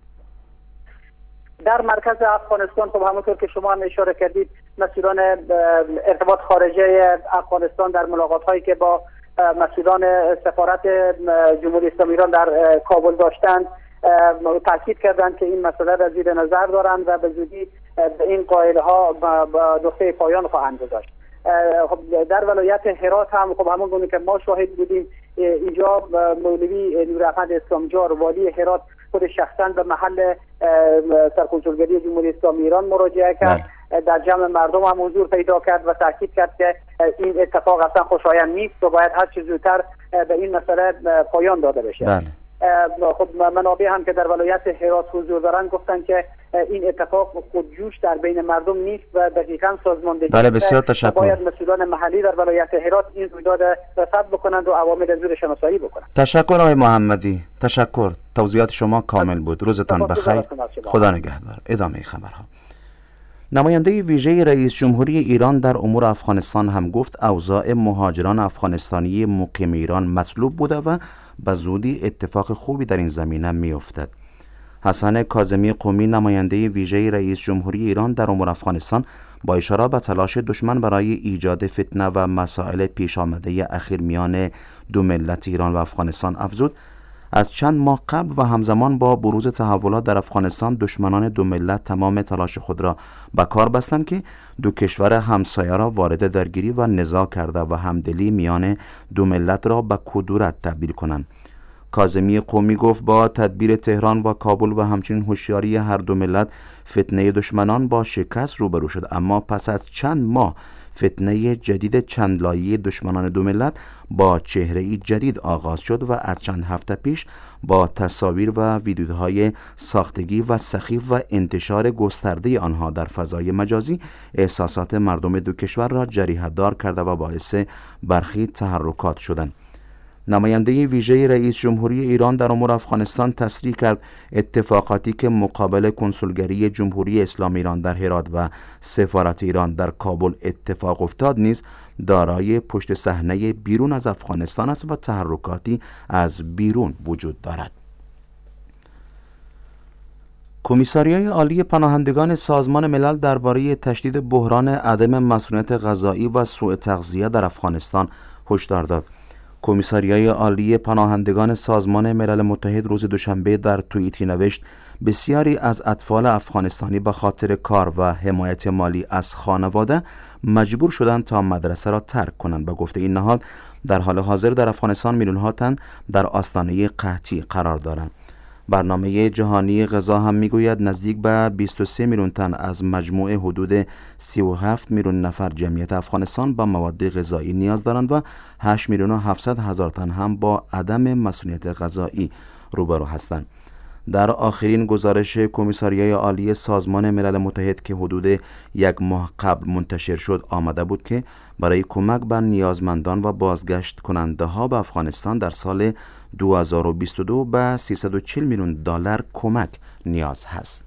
در مرکز افغانستان خب همونطور که شما هم اشاره کردید مسئولان ارتباط خارجه افغانستان در ملاقات هایی که با مسئولان سفارت جمهوری اسلامی ایران در کابل داشتند تاکید کردند که این مسئله را زیر نظر دارند و به زودی به این قائله ها نقطه پایان خواهند گذاشت. در ولایت هرات هم همون گونه که ما شاهد بودیم، اینجا مولوی نوراحمد اسلامجار والی هرات خود شخصا به محل سرکنسولگری جمهوری اسلامی ایران مراجعه کرد، در جمع مردم هم حضور پیدا کرد و تاکید کرد که این اتفاق اصلا خوشایند نیست و باید هر چه زودتر به این مسئله پایان داده بشه. خب منابع هم که در ولایت هرات حضور دارن گفتن که این اتفاق خودجوش در بین مردم نیست و دقیقاً سازماندهی. بسیار تشکر. باید مسئولان محلی در ولایت هرات این رویداد رصد بکنند و عوامل زور شناسایی بکنند. تشکر آقای محمدی، تشکر. توضیحات شما کامل بود. روزتان بخیر. خدا نگهدار. ادامه خبرها. نماینده ویژه رئیس جمهوری ایران در امور افغانستان هم گفت اوضاع مهاجران افغانستانی مقیم ایران مطلوب بوده و به زودی اتفاق خوبی در این زمینه می‌افتد. حسن کاظمی قمی، نماینده ویژه رئیس جمهوری ایران در امور افغانستان، با اشاره به تلاش دشمن برای ایجاد فتنه و مسائل پیش آمده اخیر میان دو ملت ایران و افغانستان افزود از چند ماه قبل و همزمان با بروز تحولات در افغانستان دشمنان دو ملت تمام تلاش خود را به کار بستند که دو کشور همسایه را وارد درگیری و نزاع کرده و همدلی میان دو ملت را به کدورت تبدیل کنند. کاظمی قمی گفت با تدبیر تهران و کابل و همچنین هوشیاری هر دو ملت فتنه دشمنان با شکست روبرو شد، اما پس از چند ماه فتنه جدید چند لایه دشمنان دو ملت با چهره‌ای جدید آغاز شد و از چند هفته پیش با تصاویر و ویدیوهای ساختگی و سخیف و انتشار گسترده آنها در فضای مجازی احساسات مردم دو کشور را جریحه‌دار کرده و باعث برخی تحرکات شدند. نماینده ویژه رئیس جمهوری ایران در امور افغانستان تصریح کرد اتفاقاتی که مقابل کنسولگری جمهوری اسلامی ایران در هرات و سفارت ایران در کابل اتفاق افتاد نیز دارای پشت صحنه بیرون از افغانستان است و تحرکاتی از بیرون وجود دارد. کمیساریای عالی پناهندگان سازمان ملل درباره تشدید بحران عدم مسئولیت غذایی و سوء تغذیه در افغانستان هشدار داد. کمیساریای عالی پناهندگان سازمان ملل متحد روز دوشنبه در توییتی نوشت بسیاری از اطفال افغانستانی به خاطر کار و حمایت مالی از خانواده مجبور شدند تا مدرسه را ترک کنند. به گفته این نهاد در حال حاضر در افغانستان میلیون‌ها تن در آستانه قحطی قرار دارند. برنامه جهانی غذا هم میگوید نزدیک به 23 میلیون تن از مجموع حدود 37 میلیون نفر جمعیت افغانستان با مواد غذایی نیاز دارند و 8 میلیون و 700 هزار تن هم با عدم مسئولیت غذایی روبرو هستند. در آخرین گزارش کمیساریای عالی سازمان ملل متحد که حدود یک ماه قبل منتشر شد آمده بود که برای کمک به نیازمندان و بازگشت کننده ها به افغانستان در سال 2022 به 340 میلیون دلار کمک نیاز هست.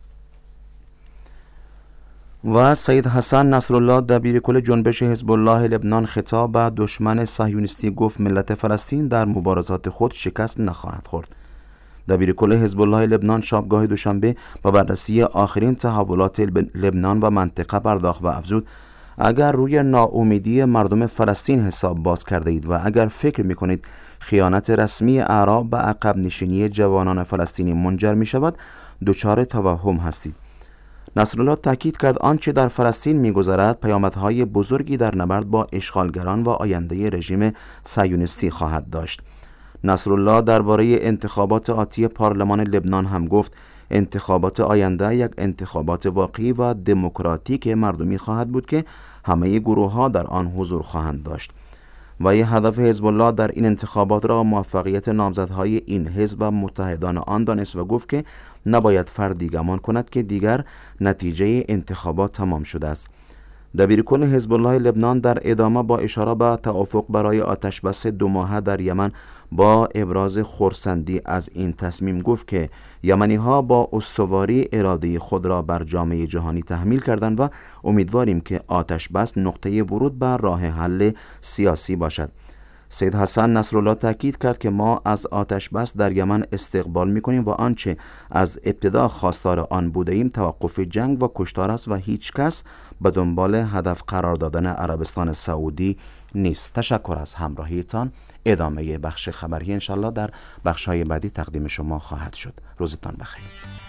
و سید حسن نصرالله دبیرکل جنبش حزب الله لبنان خطاب به دشمن صهیونیستی گفت ملت فلسطین در مبارزات خود شکست نخواهد خورد. دبیرکل حزب الله لبنان شبگاه دوشنبه با بررسی آخرین تحولات لبنان و منطقه پرداخت و افزود اگر روی ناامیدی مردم فلسطین حساب باز کرده اید و اگر فکر میکنید خیانت رسمی اعراب به عقب نشینی جوانان فلسطینی منجر می شود دچار توهم هستید. نصرالله تاکید کرد آنچه در فلسطین می‌گذرد پیامدهای بزرگی در نبرد با اشغالگران و آینده رژیم صهیونیستی خواهد داشت. نصرالله درباره انتخابات آتی پارلمان لبنان هم گفت انتخابات آینده یک انتخابات واقعی و دموکراتیک مردمی خواهد بود که همه گروه‌ها در آن حضور خواهند داشت. و هدف حزب الله در این انتخابات را موفقیت نامزدهای این حزب و متحدان آن دانست و گفت که نباید فردی گمان کند که دیگر نتیجه انتخابات تمام شده است. دبیرکل حزب الله لبنان در ادامه با اشاره به توافق برای آتشبس 2 ماهه در یمن با ابراز خرسندی از این تصمیم گفت که یمنی‌ها با استواری اراده خود را بر جامعه جهانی تحمیل کردند و امیدواریم که آتشبس نقطه ورود به راه حل سیاسی باشد. سید حسن نصرالله تاکید کرد که ما از آتشبس در یمن استقبال می‌کنیم و آنچه از ابتدا خواستار آن بودیم توقف جنگ و کشتار است و هیچ کس به دنبال هدف قرار دادن عربستان سعودی نیست. تشکر از همراهیتان. ادامه بخش خبری انشالله در بخش‌های بعدی تقدیم شما خواهد شد. روزتان بخیر.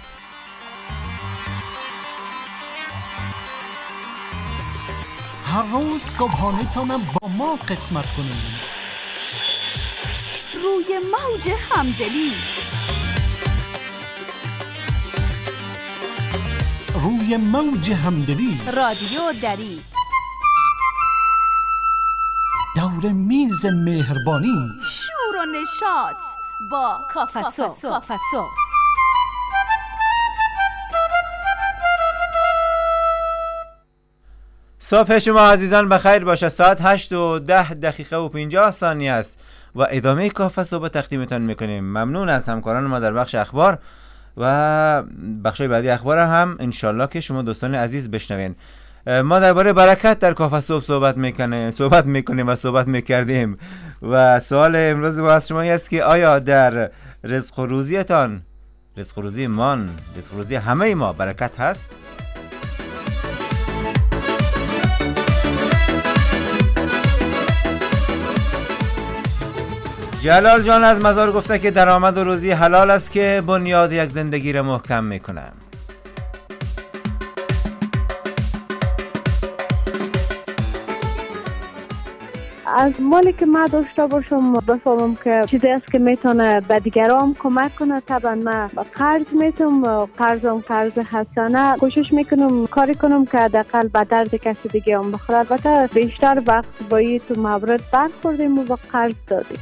هر روز صبحانه تانم با ما قسمت کنید. روی موج همدلی، روی موج همدلی، رادیو دری، دور میز مهربانی، شور و نشاط با کافسو. صبح شما عزیزان بخیر باشه. ساعت 8:10 است و ادامه کافه صبح تقدیمتان میکنیم. ممنون از همکاران ما در بخش اخبار و بخش بعدی اخبار هم انشالله که شما دوستان عزیز بشنوین. ما درباره برکت در کافه صبح صحبت میکنیم و صحبت میکردیم و سوال امروز ما از شما است که آیا در رزق و روزیتان، رزق و روزی من، رزق و روزی همه ما برکت هست؟ جلال جان از مزار گفته که درآمد و روزی حلال است که بنیاد یک زندگی را محکم میکنه. از مالی که من داشته باشم بفهمم که چیزی است که میتونه به دیگران کمک کنه. طبعا من قرض میتونم، قرض حسنه کوشش میکنم کاری کنم که حداقل به درد کسی دیگه هم بخوره. البته بیشتر وقت با این تو مورد برخوردیم و با قرض دادیم.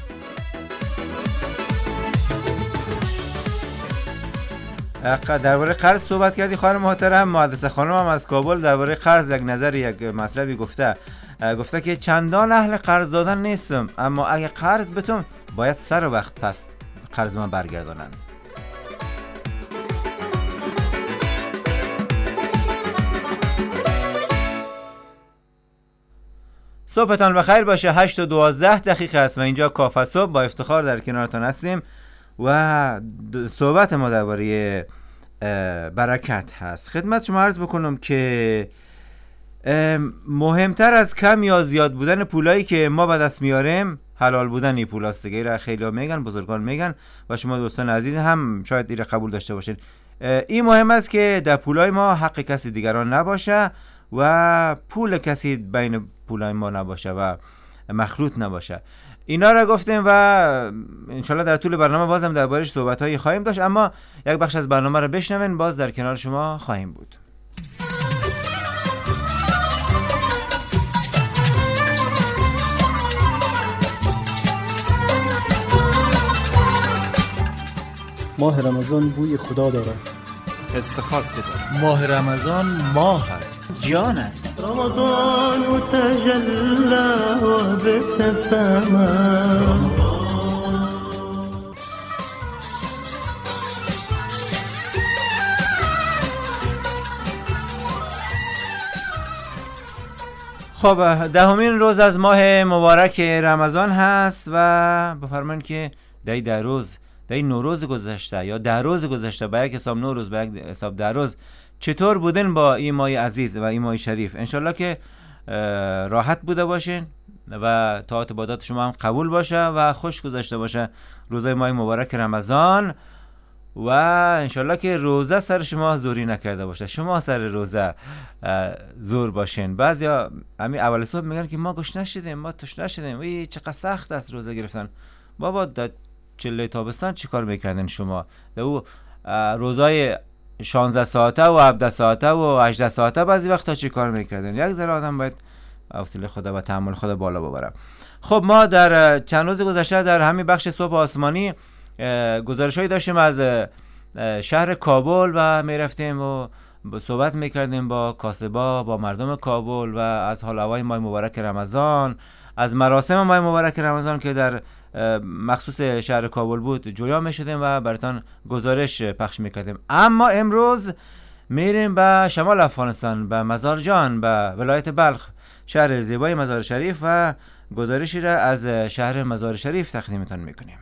درباره قرض صحبت کردی خانم محترم. مهندس خانم هم از کابل درباره قرض یک نظر یک مطلبی گفته که چندان اهل قرض دادن نیستم، اما اگه قرض بتم باید سر وقت پس قرض من برگردانن. صبحتان بخیر باشه. 8:12 است و اینجا کافه صبح با افتخار در کنارتان هستیم و صحبت ما درباره برکت هست. خدمت شما عرض بکنم که مهمتر از کم یا زیاد بودن پولایی که ما به دست میاریم حلال بودن این پولاست دیگه. را خیلی ها میگن، بزرگان میگن و شما دوستان عزیز هم شاید این را قبول داشته باشین. این مهم است که در پولای ما حق کسی دیگران نباشه و پول کسی بین پولای ما نباشه و مخلوط نباشه. اینا را گفتیم و انشالله در طول برنامه بازم دربارش صحبت‌هایی خواهیم داشت، اما یک بخش از برنامه را بشنوین، باز در کنار شما خواهیم بود. ماه رمضان بوی خدا داره، حس خاصی داره. ماه رمضان ماه است، جان است. رمضان تجلى وبتسامى. خب دهمین روز از ماه مبارک رمضان هست و بفرمایید که در روز در نوروز گذشته یا 10 روز گذشته، به یک حساب نوروز به یک حساب 10 روز، چطور بودن با این ماه عزیز و این ماه شریف؟ انشالله که راحت بوده باشین و طاعت عبادات شما هم قبول باشه و خوش گذشته باشه روزای ماه مبارک رمضان و انشالله که روزه سر شما زوری نکرده باشه، شما سر روزه زور باشین. بعضیا همین اول صبح میگن که ما گوش نشدیم، ما توش نشدیم، وی چقدر سخت است روزه گرفتن. بابا در چله تابستان چی کار میکردن شما؟ در او روزای 16 ساعته و 17 ساعته و 18 ساعته بعضی وقتا چی کار میکردن؟ یک ذره آدم باید حوصله خدا و تحمل خدا بالا ببره. خب ما در چند روز گذشته در همین بخش صبح آسمانی گزارش‌هایی داشتیم از شهر کابل و میرفتیم و صحبت میکردیم با کاسبا، با مردم کابل و از حال هوای ماه مبارک رمضان، از مراسم ماه مبارک رمضان که در مخصوص شهر کابل بود جویا میشدیم و براتون گزارش پخش میکردیم. اما امروز میریم به شمال افغانستان، به مزار جان، به ولایت بلخ، شهر زیبای مزار شریف و گزارشی را از شهر مزار شریف تقدیمتان میکنیم.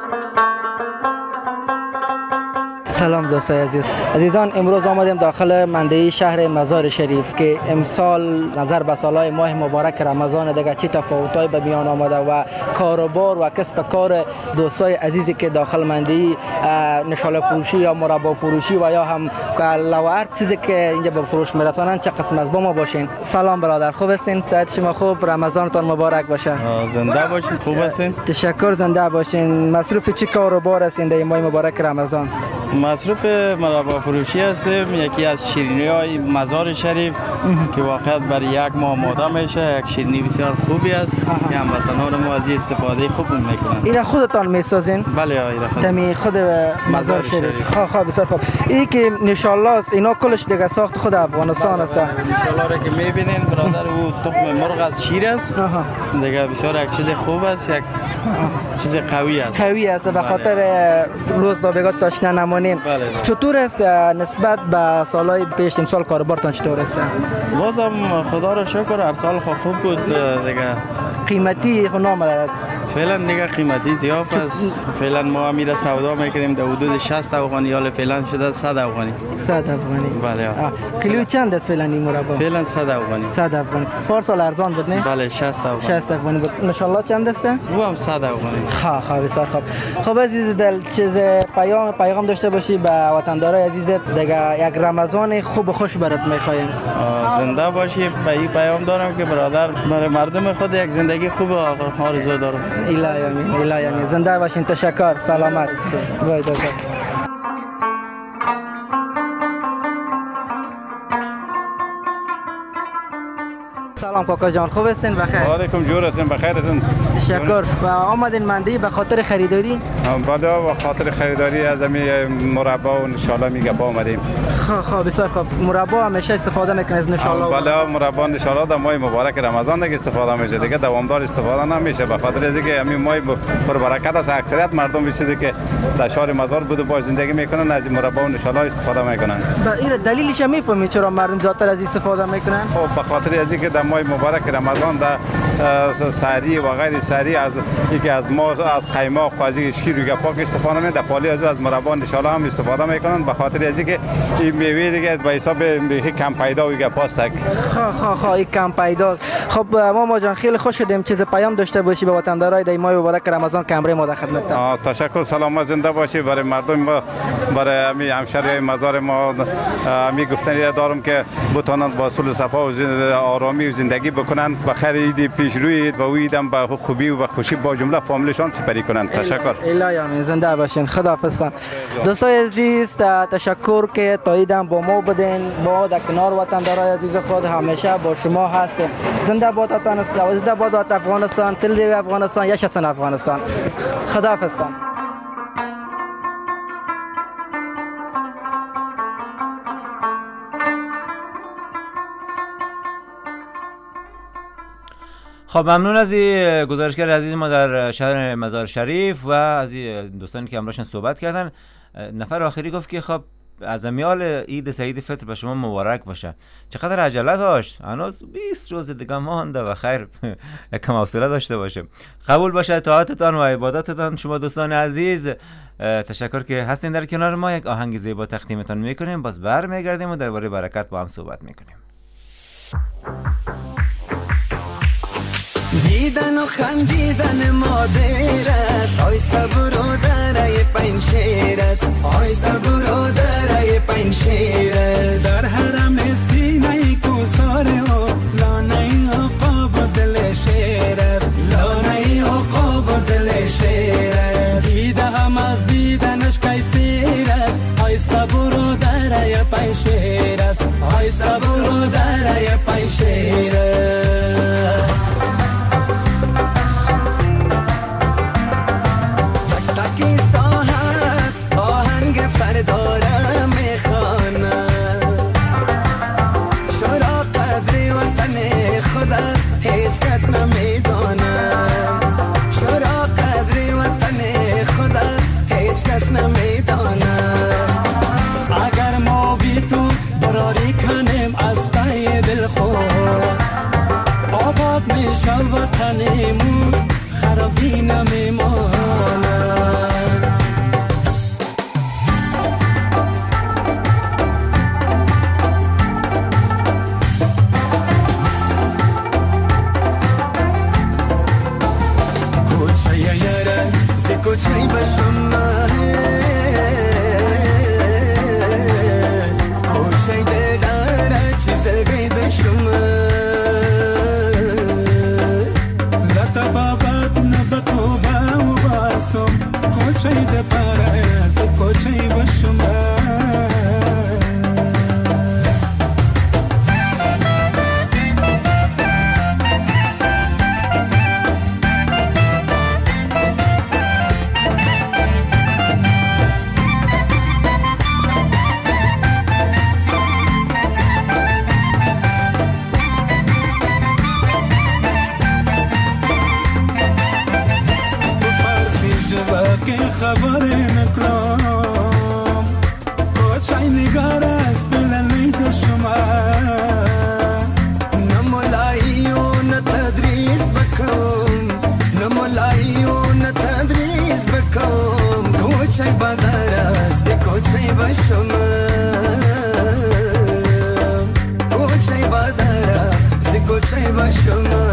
سلام دوستای عزیزان، امروز آمدیم داخل منطقه شهر مزار شریف که امسال نظر به سالهای ماه مبارک رمضان دیگه چه تفاوتایی به میان آمده و کاروبار و کسب کار دوستای عزیزی که داخل منطقه نشاله فروشی یا مربا فروشی و یا هم لوهر چیزی که اینجا به فروش میرسانن چه قسم از با ما باشین. سلام برادر، خوب هستین؟ صحت شما خوب؟ رمضانتان مبارک باشه. زنده باشید. خوب هستین؟ تشکر، زنده باشین. مصروف چه کاروبار هستین در ماه مبارک رمضان؟ مصروف مربا فروشی هستیم، یکی از شیرینی های مزار شریف که واقعا برای یک ماه آماده میشه. یک شیرینی بسیار خوبی است که هموطنان ما از استفاده خوب میکنن. اینا خودتان میسازین؟ بله، اینا دمی خود مزار شریف. خواه بسیار خوب. این که انشالله است اینا کلش دیگه ساخت خود افغانستان است. انشالله که میبینین برادر، او تخم مرغ از شیر است دیگه، بسیار یک چیز خوب است، یک چیز قوی است. قوی است به خاطر روز دابگاه تاشنه نمانیم. چطور است نسبت به سالهای پیش؟ امسال کاروبارتان چطور است؟ بازم خدا را شکر هر سال خوب بود دیگه. قیمتی خو نامد فعلا دیگه قیمتی زیاف است. فعلا ما میره سودا میکنیم در حدود 60 افغانی، حالا فعلا شده 100 افغانی. 100 افغانی. بله. کیلو چند است فعلا این مربا؟ فعلا 100 افغانی. 100 افغانی. پارسال ارزان بود نه؟ بله 60 افغانی. 60 افغانی بود. ان شاء الله چند است؟ او هم 100 افغانی. خواه بسیار خوب. خب عزیز دل، چیز پیام داشته باشی به وطندارای عزیزت دیگه، یک رمضان خوب و خوش برات میخوایم. زنده باشی. این پیام دارم که برادر برای مردم خود یک زندگی خوب آرزو دارم. الهی آمین. الهی آمین. زنده باشین. تشکر. سلامت. باید دکتر. سلام کاکا جان، خوب هستین؟ بخیر. علیکم جور هستین، بخیر هستین. تشکر. و آمدین منطقه به خاطر خریداری؟ بله، به خاطر خریداری از همین مربا و نشاله میگه با آمدیم. خوب بسیار خوب. مربا همیشه استفاده میکنید از نشاله؟ بله، مربا نشاله در ماه مبارک رمضان دیگه استفاده میشه دیگه، دوامدار استفاده نمیشه به خاطر اینکه همین ماه پر برکت است. اکثریت مردم چیزی که در شهر مزار بود و با زندگی میکنن از مربا و نشاله استفاده میکنن. با این دلیلش میفهمید چرا مردم زیادتر از استفاده میکنن؟ خب به خاطر از اینکه در ماه مبارک رمضان در سحری و غیر سحری از یکی از ماست، از قیماق و از شیر و پاک استفاده میکنن. در پالی از مربا نشاله هم استفاده میکنن به خاطر از اینکه این میوه دیگه به حساب کم پیدا و گپاستک. این کم پیداست. خب ماما جان خیلی خوش شدیم. چیز پیام داشته باشی به وطندارای در ماه مبارک رمضان کمره ما در خدمتتان. تشکر. سلامت، زنده باشی. برای مردم ما، برای همین همشهری مزار ما می گفتنی دارم که بتونن با صلح و صفا و آرامی و زندگی بکنن. بخیر عید پیش روی و عیدم با خوبی و خوشی با جمله فامیلشان سپری کنن. تشکر. الهی آمین. زنده باشین. خداحافظ. دوستای عزیز، تشکر که تا عیدم با ما بودین. با در کنار وطندارای عزیز خود همیشه با شما هستیم. زنده باد افغانستان، زنده باد افغانستان، تل افغانستان، یشسن افغانستان. خداحافظ. خب ممنون از این گزارشگر عزیز ما در شهر مزار شریف و از دوستانی که همراهشون صحبت کردن. نفر آخری گفت که خب از امیال عید سعید فطر به شما مبارک باشه. چقدر عجله داشت، هنوز 20 روز دیگه مانده و خیر یکم حوصله داشته باشه. قبول باشه اطاعتتان و عبادتتان شما دوستان عزیز. تشکر که هستین در کنار ما. یک آهنگ زیبا تقدیمتان میکنیم، باز برمیگردیم و درباره برکت با هم صحبت میکنیم. دیدن و خندیدن مادر است، آیسته برادرای پنشیر است، آیسته برادرای پنشیر است. در حرم سینه کوسار و لانه عقاب و دل شیر است، لانه عقاب و دل شیر است. دیده هم از دیدنش قیصیر است، آیسته برادرای پنشیر است، آیسته برادرای پنشیر است. فردارم میخواند یاره سکو چی بشم کوچه داره چیز گیدشم لطا بابت نبتو با و باسم کوچه ده پاره سکو چی بشم خبر نکنم کوچای نگار است بلندی شما نمولایی و نتدریس بکن نمولایی و نتدریس بکن کوچای بدر است کوچای بشما کوچای بدر است کوچای بشما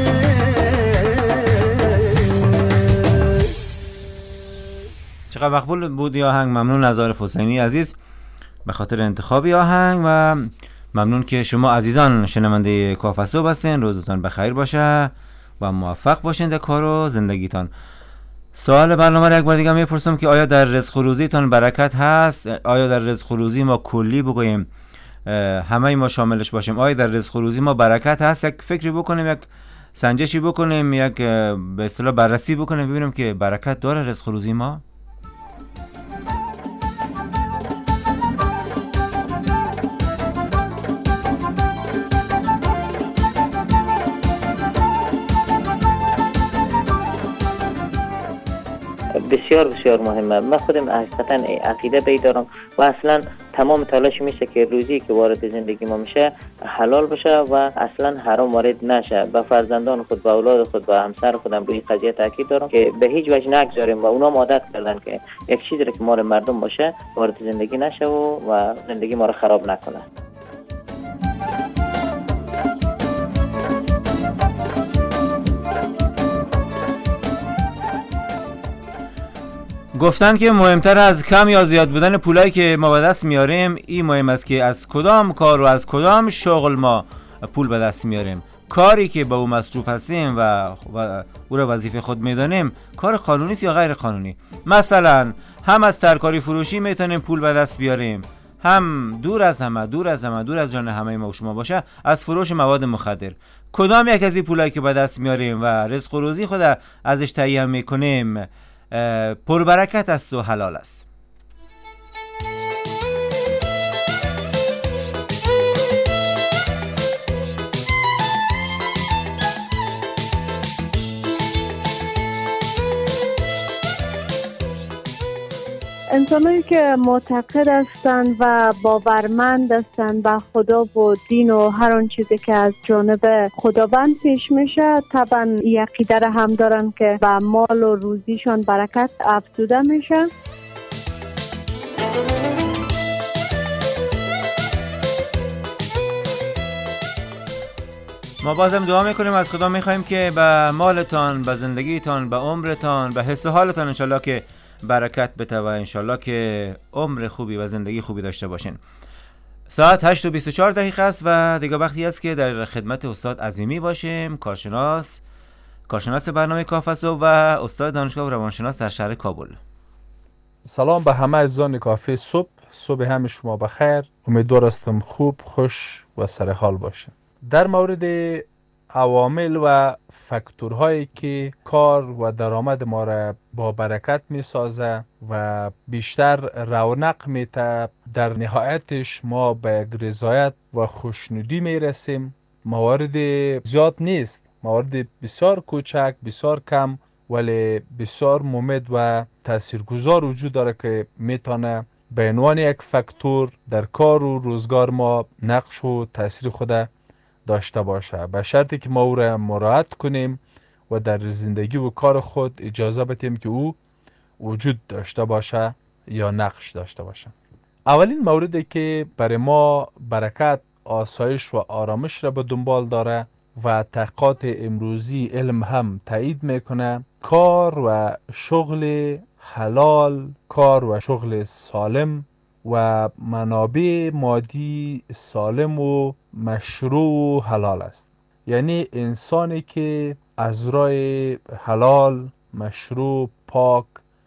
چقدر مقبول بود این آهنگ. ممنون از عارف حسینی عزیز به خاطر انتخاب آهنگ و ممنون که شما عزیزان شنونده کافه صبح هستین. روزتان بخیر باشه و موفق باشین در کار و زندگیتان. سوال برنامه را یک بار دیگه میپرسم که آیا در رزق و روزیتان برکت هست؟ آیا در رزق و روزی ما کلی بگوییم همه ما شاملش باشیم؟ آیا در رزق و روزی ما برکت هست؟ یک فکری بکنیم، یک سنجشی بکنیم، یک به اصطلاح بررسی بکنیم ببینیم که برکت داره رزق و روزی ما؟ بسیار بسیار مهمه. من خودم حقیقتا عقیده بیدارم و اصلا تمام تلاش میشه که روزی که وارد زندگی ما میشه حلال باشه و اصلا حرام وارد نشه. به فرزندان خود، به اولاد خود، به همسر خودم روی قضیه تاکید دارم که به هیچ وجه نگذاریم و اونا عادت کردن که یک چیزی که مال مردم باشه وارد زندگی نشه و زندگی ما رو خراب نکنه. گفتن که مهمتر از کم یا زیاد بودن پولایی که ما به دست میاریم این مهم است که از کدام کار و از کدام شغل ما پول به دست میاریم. کاری که به او مصروف هستیم و او را وظیفه خود میدانیم کار قانونی است یا غیر قانونی. مثلا هم از ترکاری فروشی میتونیم پول به دست بیاریم، هم دور از جان همه ما و شما باشه از فروش مواد مخدر. کدام یک از این پولایی که به دست میاریم و رزق و روزی خود ازش تهیه میکنیم پربرکت است و حلال است؟ انسانایی که معتقد هستند و باورمند هستند به خدا و دین و هر آن چیزی که از جانب خداوند پیش میشه طبعا عقیده را هم دارن که به مال و روزیشان برکت افزوده میشه. ما بازم دعا میکنیم، از خدا میخوایم که به مالتان، به زندگیتان، به عمرتان، به حس و حالتان انشالله که برکت بده و انشالله که عمر خوبی و زندگی خوبی داشته باشین. ساعت 8:24 است و دیگه وقتی است که در خدمت استاد عظیمی باشیم، کارشناس برنامه کافه صبح و استاد دانشگاه و روانشناس در شهر کابل. سلام به همه عزیزان کافه صبح. صبح همه شما بخیر. امیدوار هستم خوب، خوش و سر حال باشین. در مورد عوامل و فاکتورهایی که کار و درآمد ما را با برکت می سازه و بیشتر رونق میته، در نهایتش ما به یک رضایت و خوشنودی می رسیم. موارد زیاد نیست، موارد بسیار کوچک، بسیار کم ولی بسیار مفید و تاثیرگذار وجود داره که میتونه به عنوان یک فاکتور در کار و روزگار ما نقش و تاثیر خود داشته باشه، به شرطی که ما او را مراعات کنیم و در زندگی و کار خود اجازه بدیم که او وجود داشته باشه یا نقش داشته باشه. اولین موردی که برای ما برکت، آسایش و آرامش را به دنبال داره و تحقیقات امروزی علم هم تایید میکنه کار و شغل حلال، کار و شغل سالم و منابع مادی سالم و مشروع و حلال است. یعنی انسانی که از راه حلال، مشروع، پاک،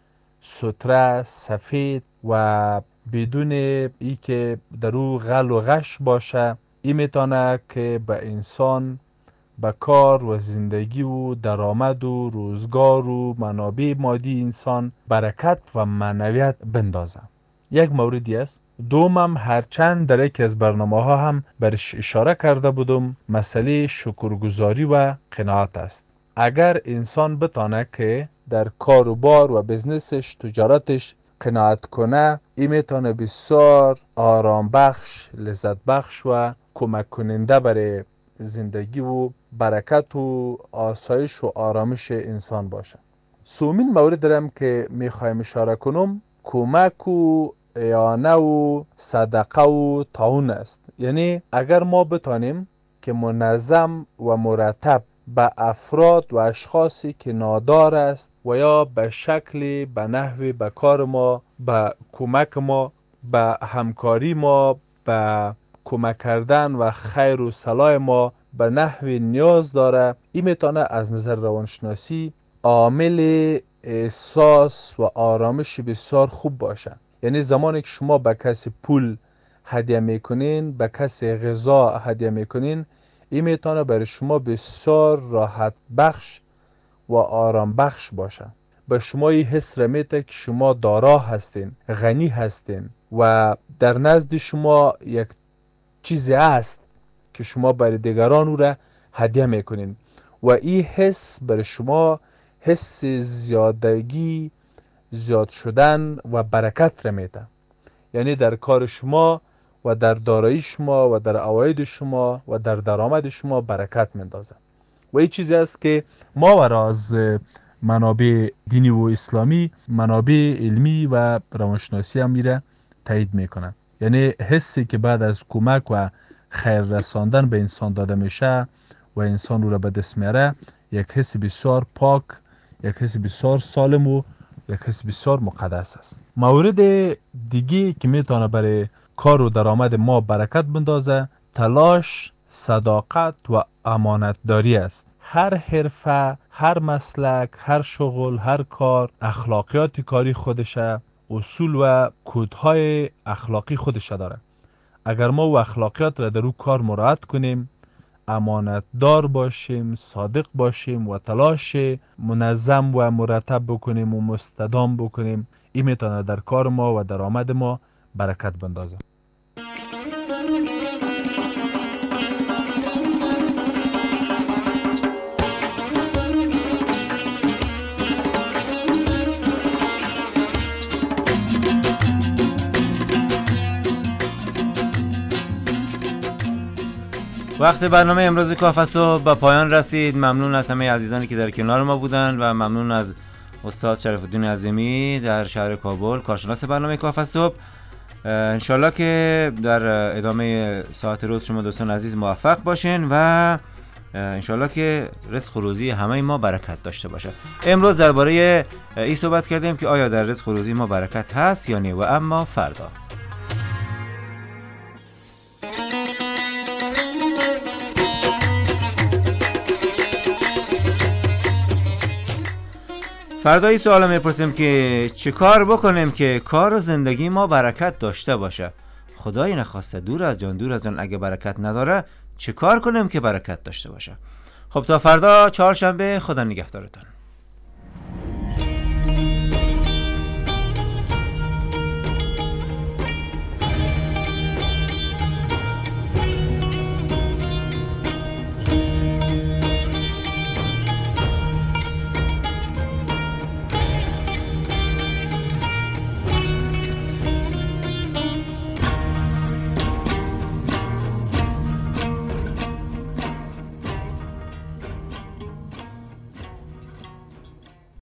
ستره، سفید و بدون ای که در او غل و غش باشه، این میتونه که به انسان به کار و زندگی و درآمد و روزگار و منابع مادی انسان برکت و معنویت بندازه. یک موردی است. دومم هرچند در یکی از برنامه ها هم برش اشاره کرده بودم، مسئله شکرگزاری و قناعت است. اگر انسان بتانه که در کاروبار و بزنسش، تجارتش قناعت کنه، این میتونه بسیار آرام بخش، لذت بخش و کمک کننده برای زندگی و برکت و آسایش و آرامش انسان باشه. سومین مورد دارم که میخوایم اشاره کنم، کمک و اعانه و صدقه و تعاون است. یعنی اگر ما بتانیم که منظم و مرتب به افراد و اشخاصی که نادار است و یا به شکل به نحوی به کار ما، به کمک ما، به همکاری ما، به کمک کردن و خیر و صلاح ما به نحوی نیاز داره، این میتونه از نظر روانشناسی عامل احساس و آرامش بسیار خوب باشه. یعنی زمانی که شما به کسی پول هدیه میکنین، به کسی غذا هدیه میکنین، این میتونه برای شما بسیار راحت بخش و آرام بخش باشه. به شما این حس را میده که شما دارا هستین، غنی هستین و در نزد شما یک چیزی است که شما برای دیگران او را هدیه میکنین و این حس برای شما حس زیادگی، زیاد شدن و برکت را میده. یعنی در کار شما و در دارایی شما و در عواید شما و در درآمد شما برکت میندازه. و این چیزی است که ماورا از منابع دینی و اسلامی، منابع علمی و روانشناسی هم میره تایید میکنه. یعنی حسی که بعد از کمک و خیر رساندن به انسان داده میشه و انسان رو به دست میاره، یک حس بسیار پاک، یک حس بسیار سالم و یک حس بسیار مقدس است. مورد دیگه که میتونه برای کار و درآمد ما برکت بندازه، تلاش، صداقت و امانتداری است. هر حرفه، هر مسلک، هر شغل، هر کار اخلاقیات کاری خودشه، اصول و کودهای اخلاقی خودشه داره. اگر ما و اخلاقیات را در او کار مراعات کنیم، امانتدار باشیم، صادق باشیم و تلاش منظم و مرتب بکنیم و مستدام بکنیم، این میتونه در کار ما و درآمد ما برکت بندازه. وقت برنامه امروز کافه صبح به پایان رسید. ممنون از همه عزیزانی که در کنار ما بودن و ممنون از استاد شرف الدین عظیمی در شهر کابل، کارشناس برنامه کافه صبح. انشالله که در ادامه ساعت روز شما دوستان عزیز موفق باشین و انشالله که رزق و روزی همه ما برکت داشته باشه. امروز درباره این صحبت کردیم که آیا در رزق و روزی ما برکت هست یا نه، و اما فردا این سوال میپرسیم که چه کار بکنیم که کار و زندگی ما برکت داشته باشه. خدای نخواسته دور از جان اگه برکت نداره، چه کار کنیم که برکت داشته باشه؟ خب تا فردا چهارشنبه، خدا نگهدارتان.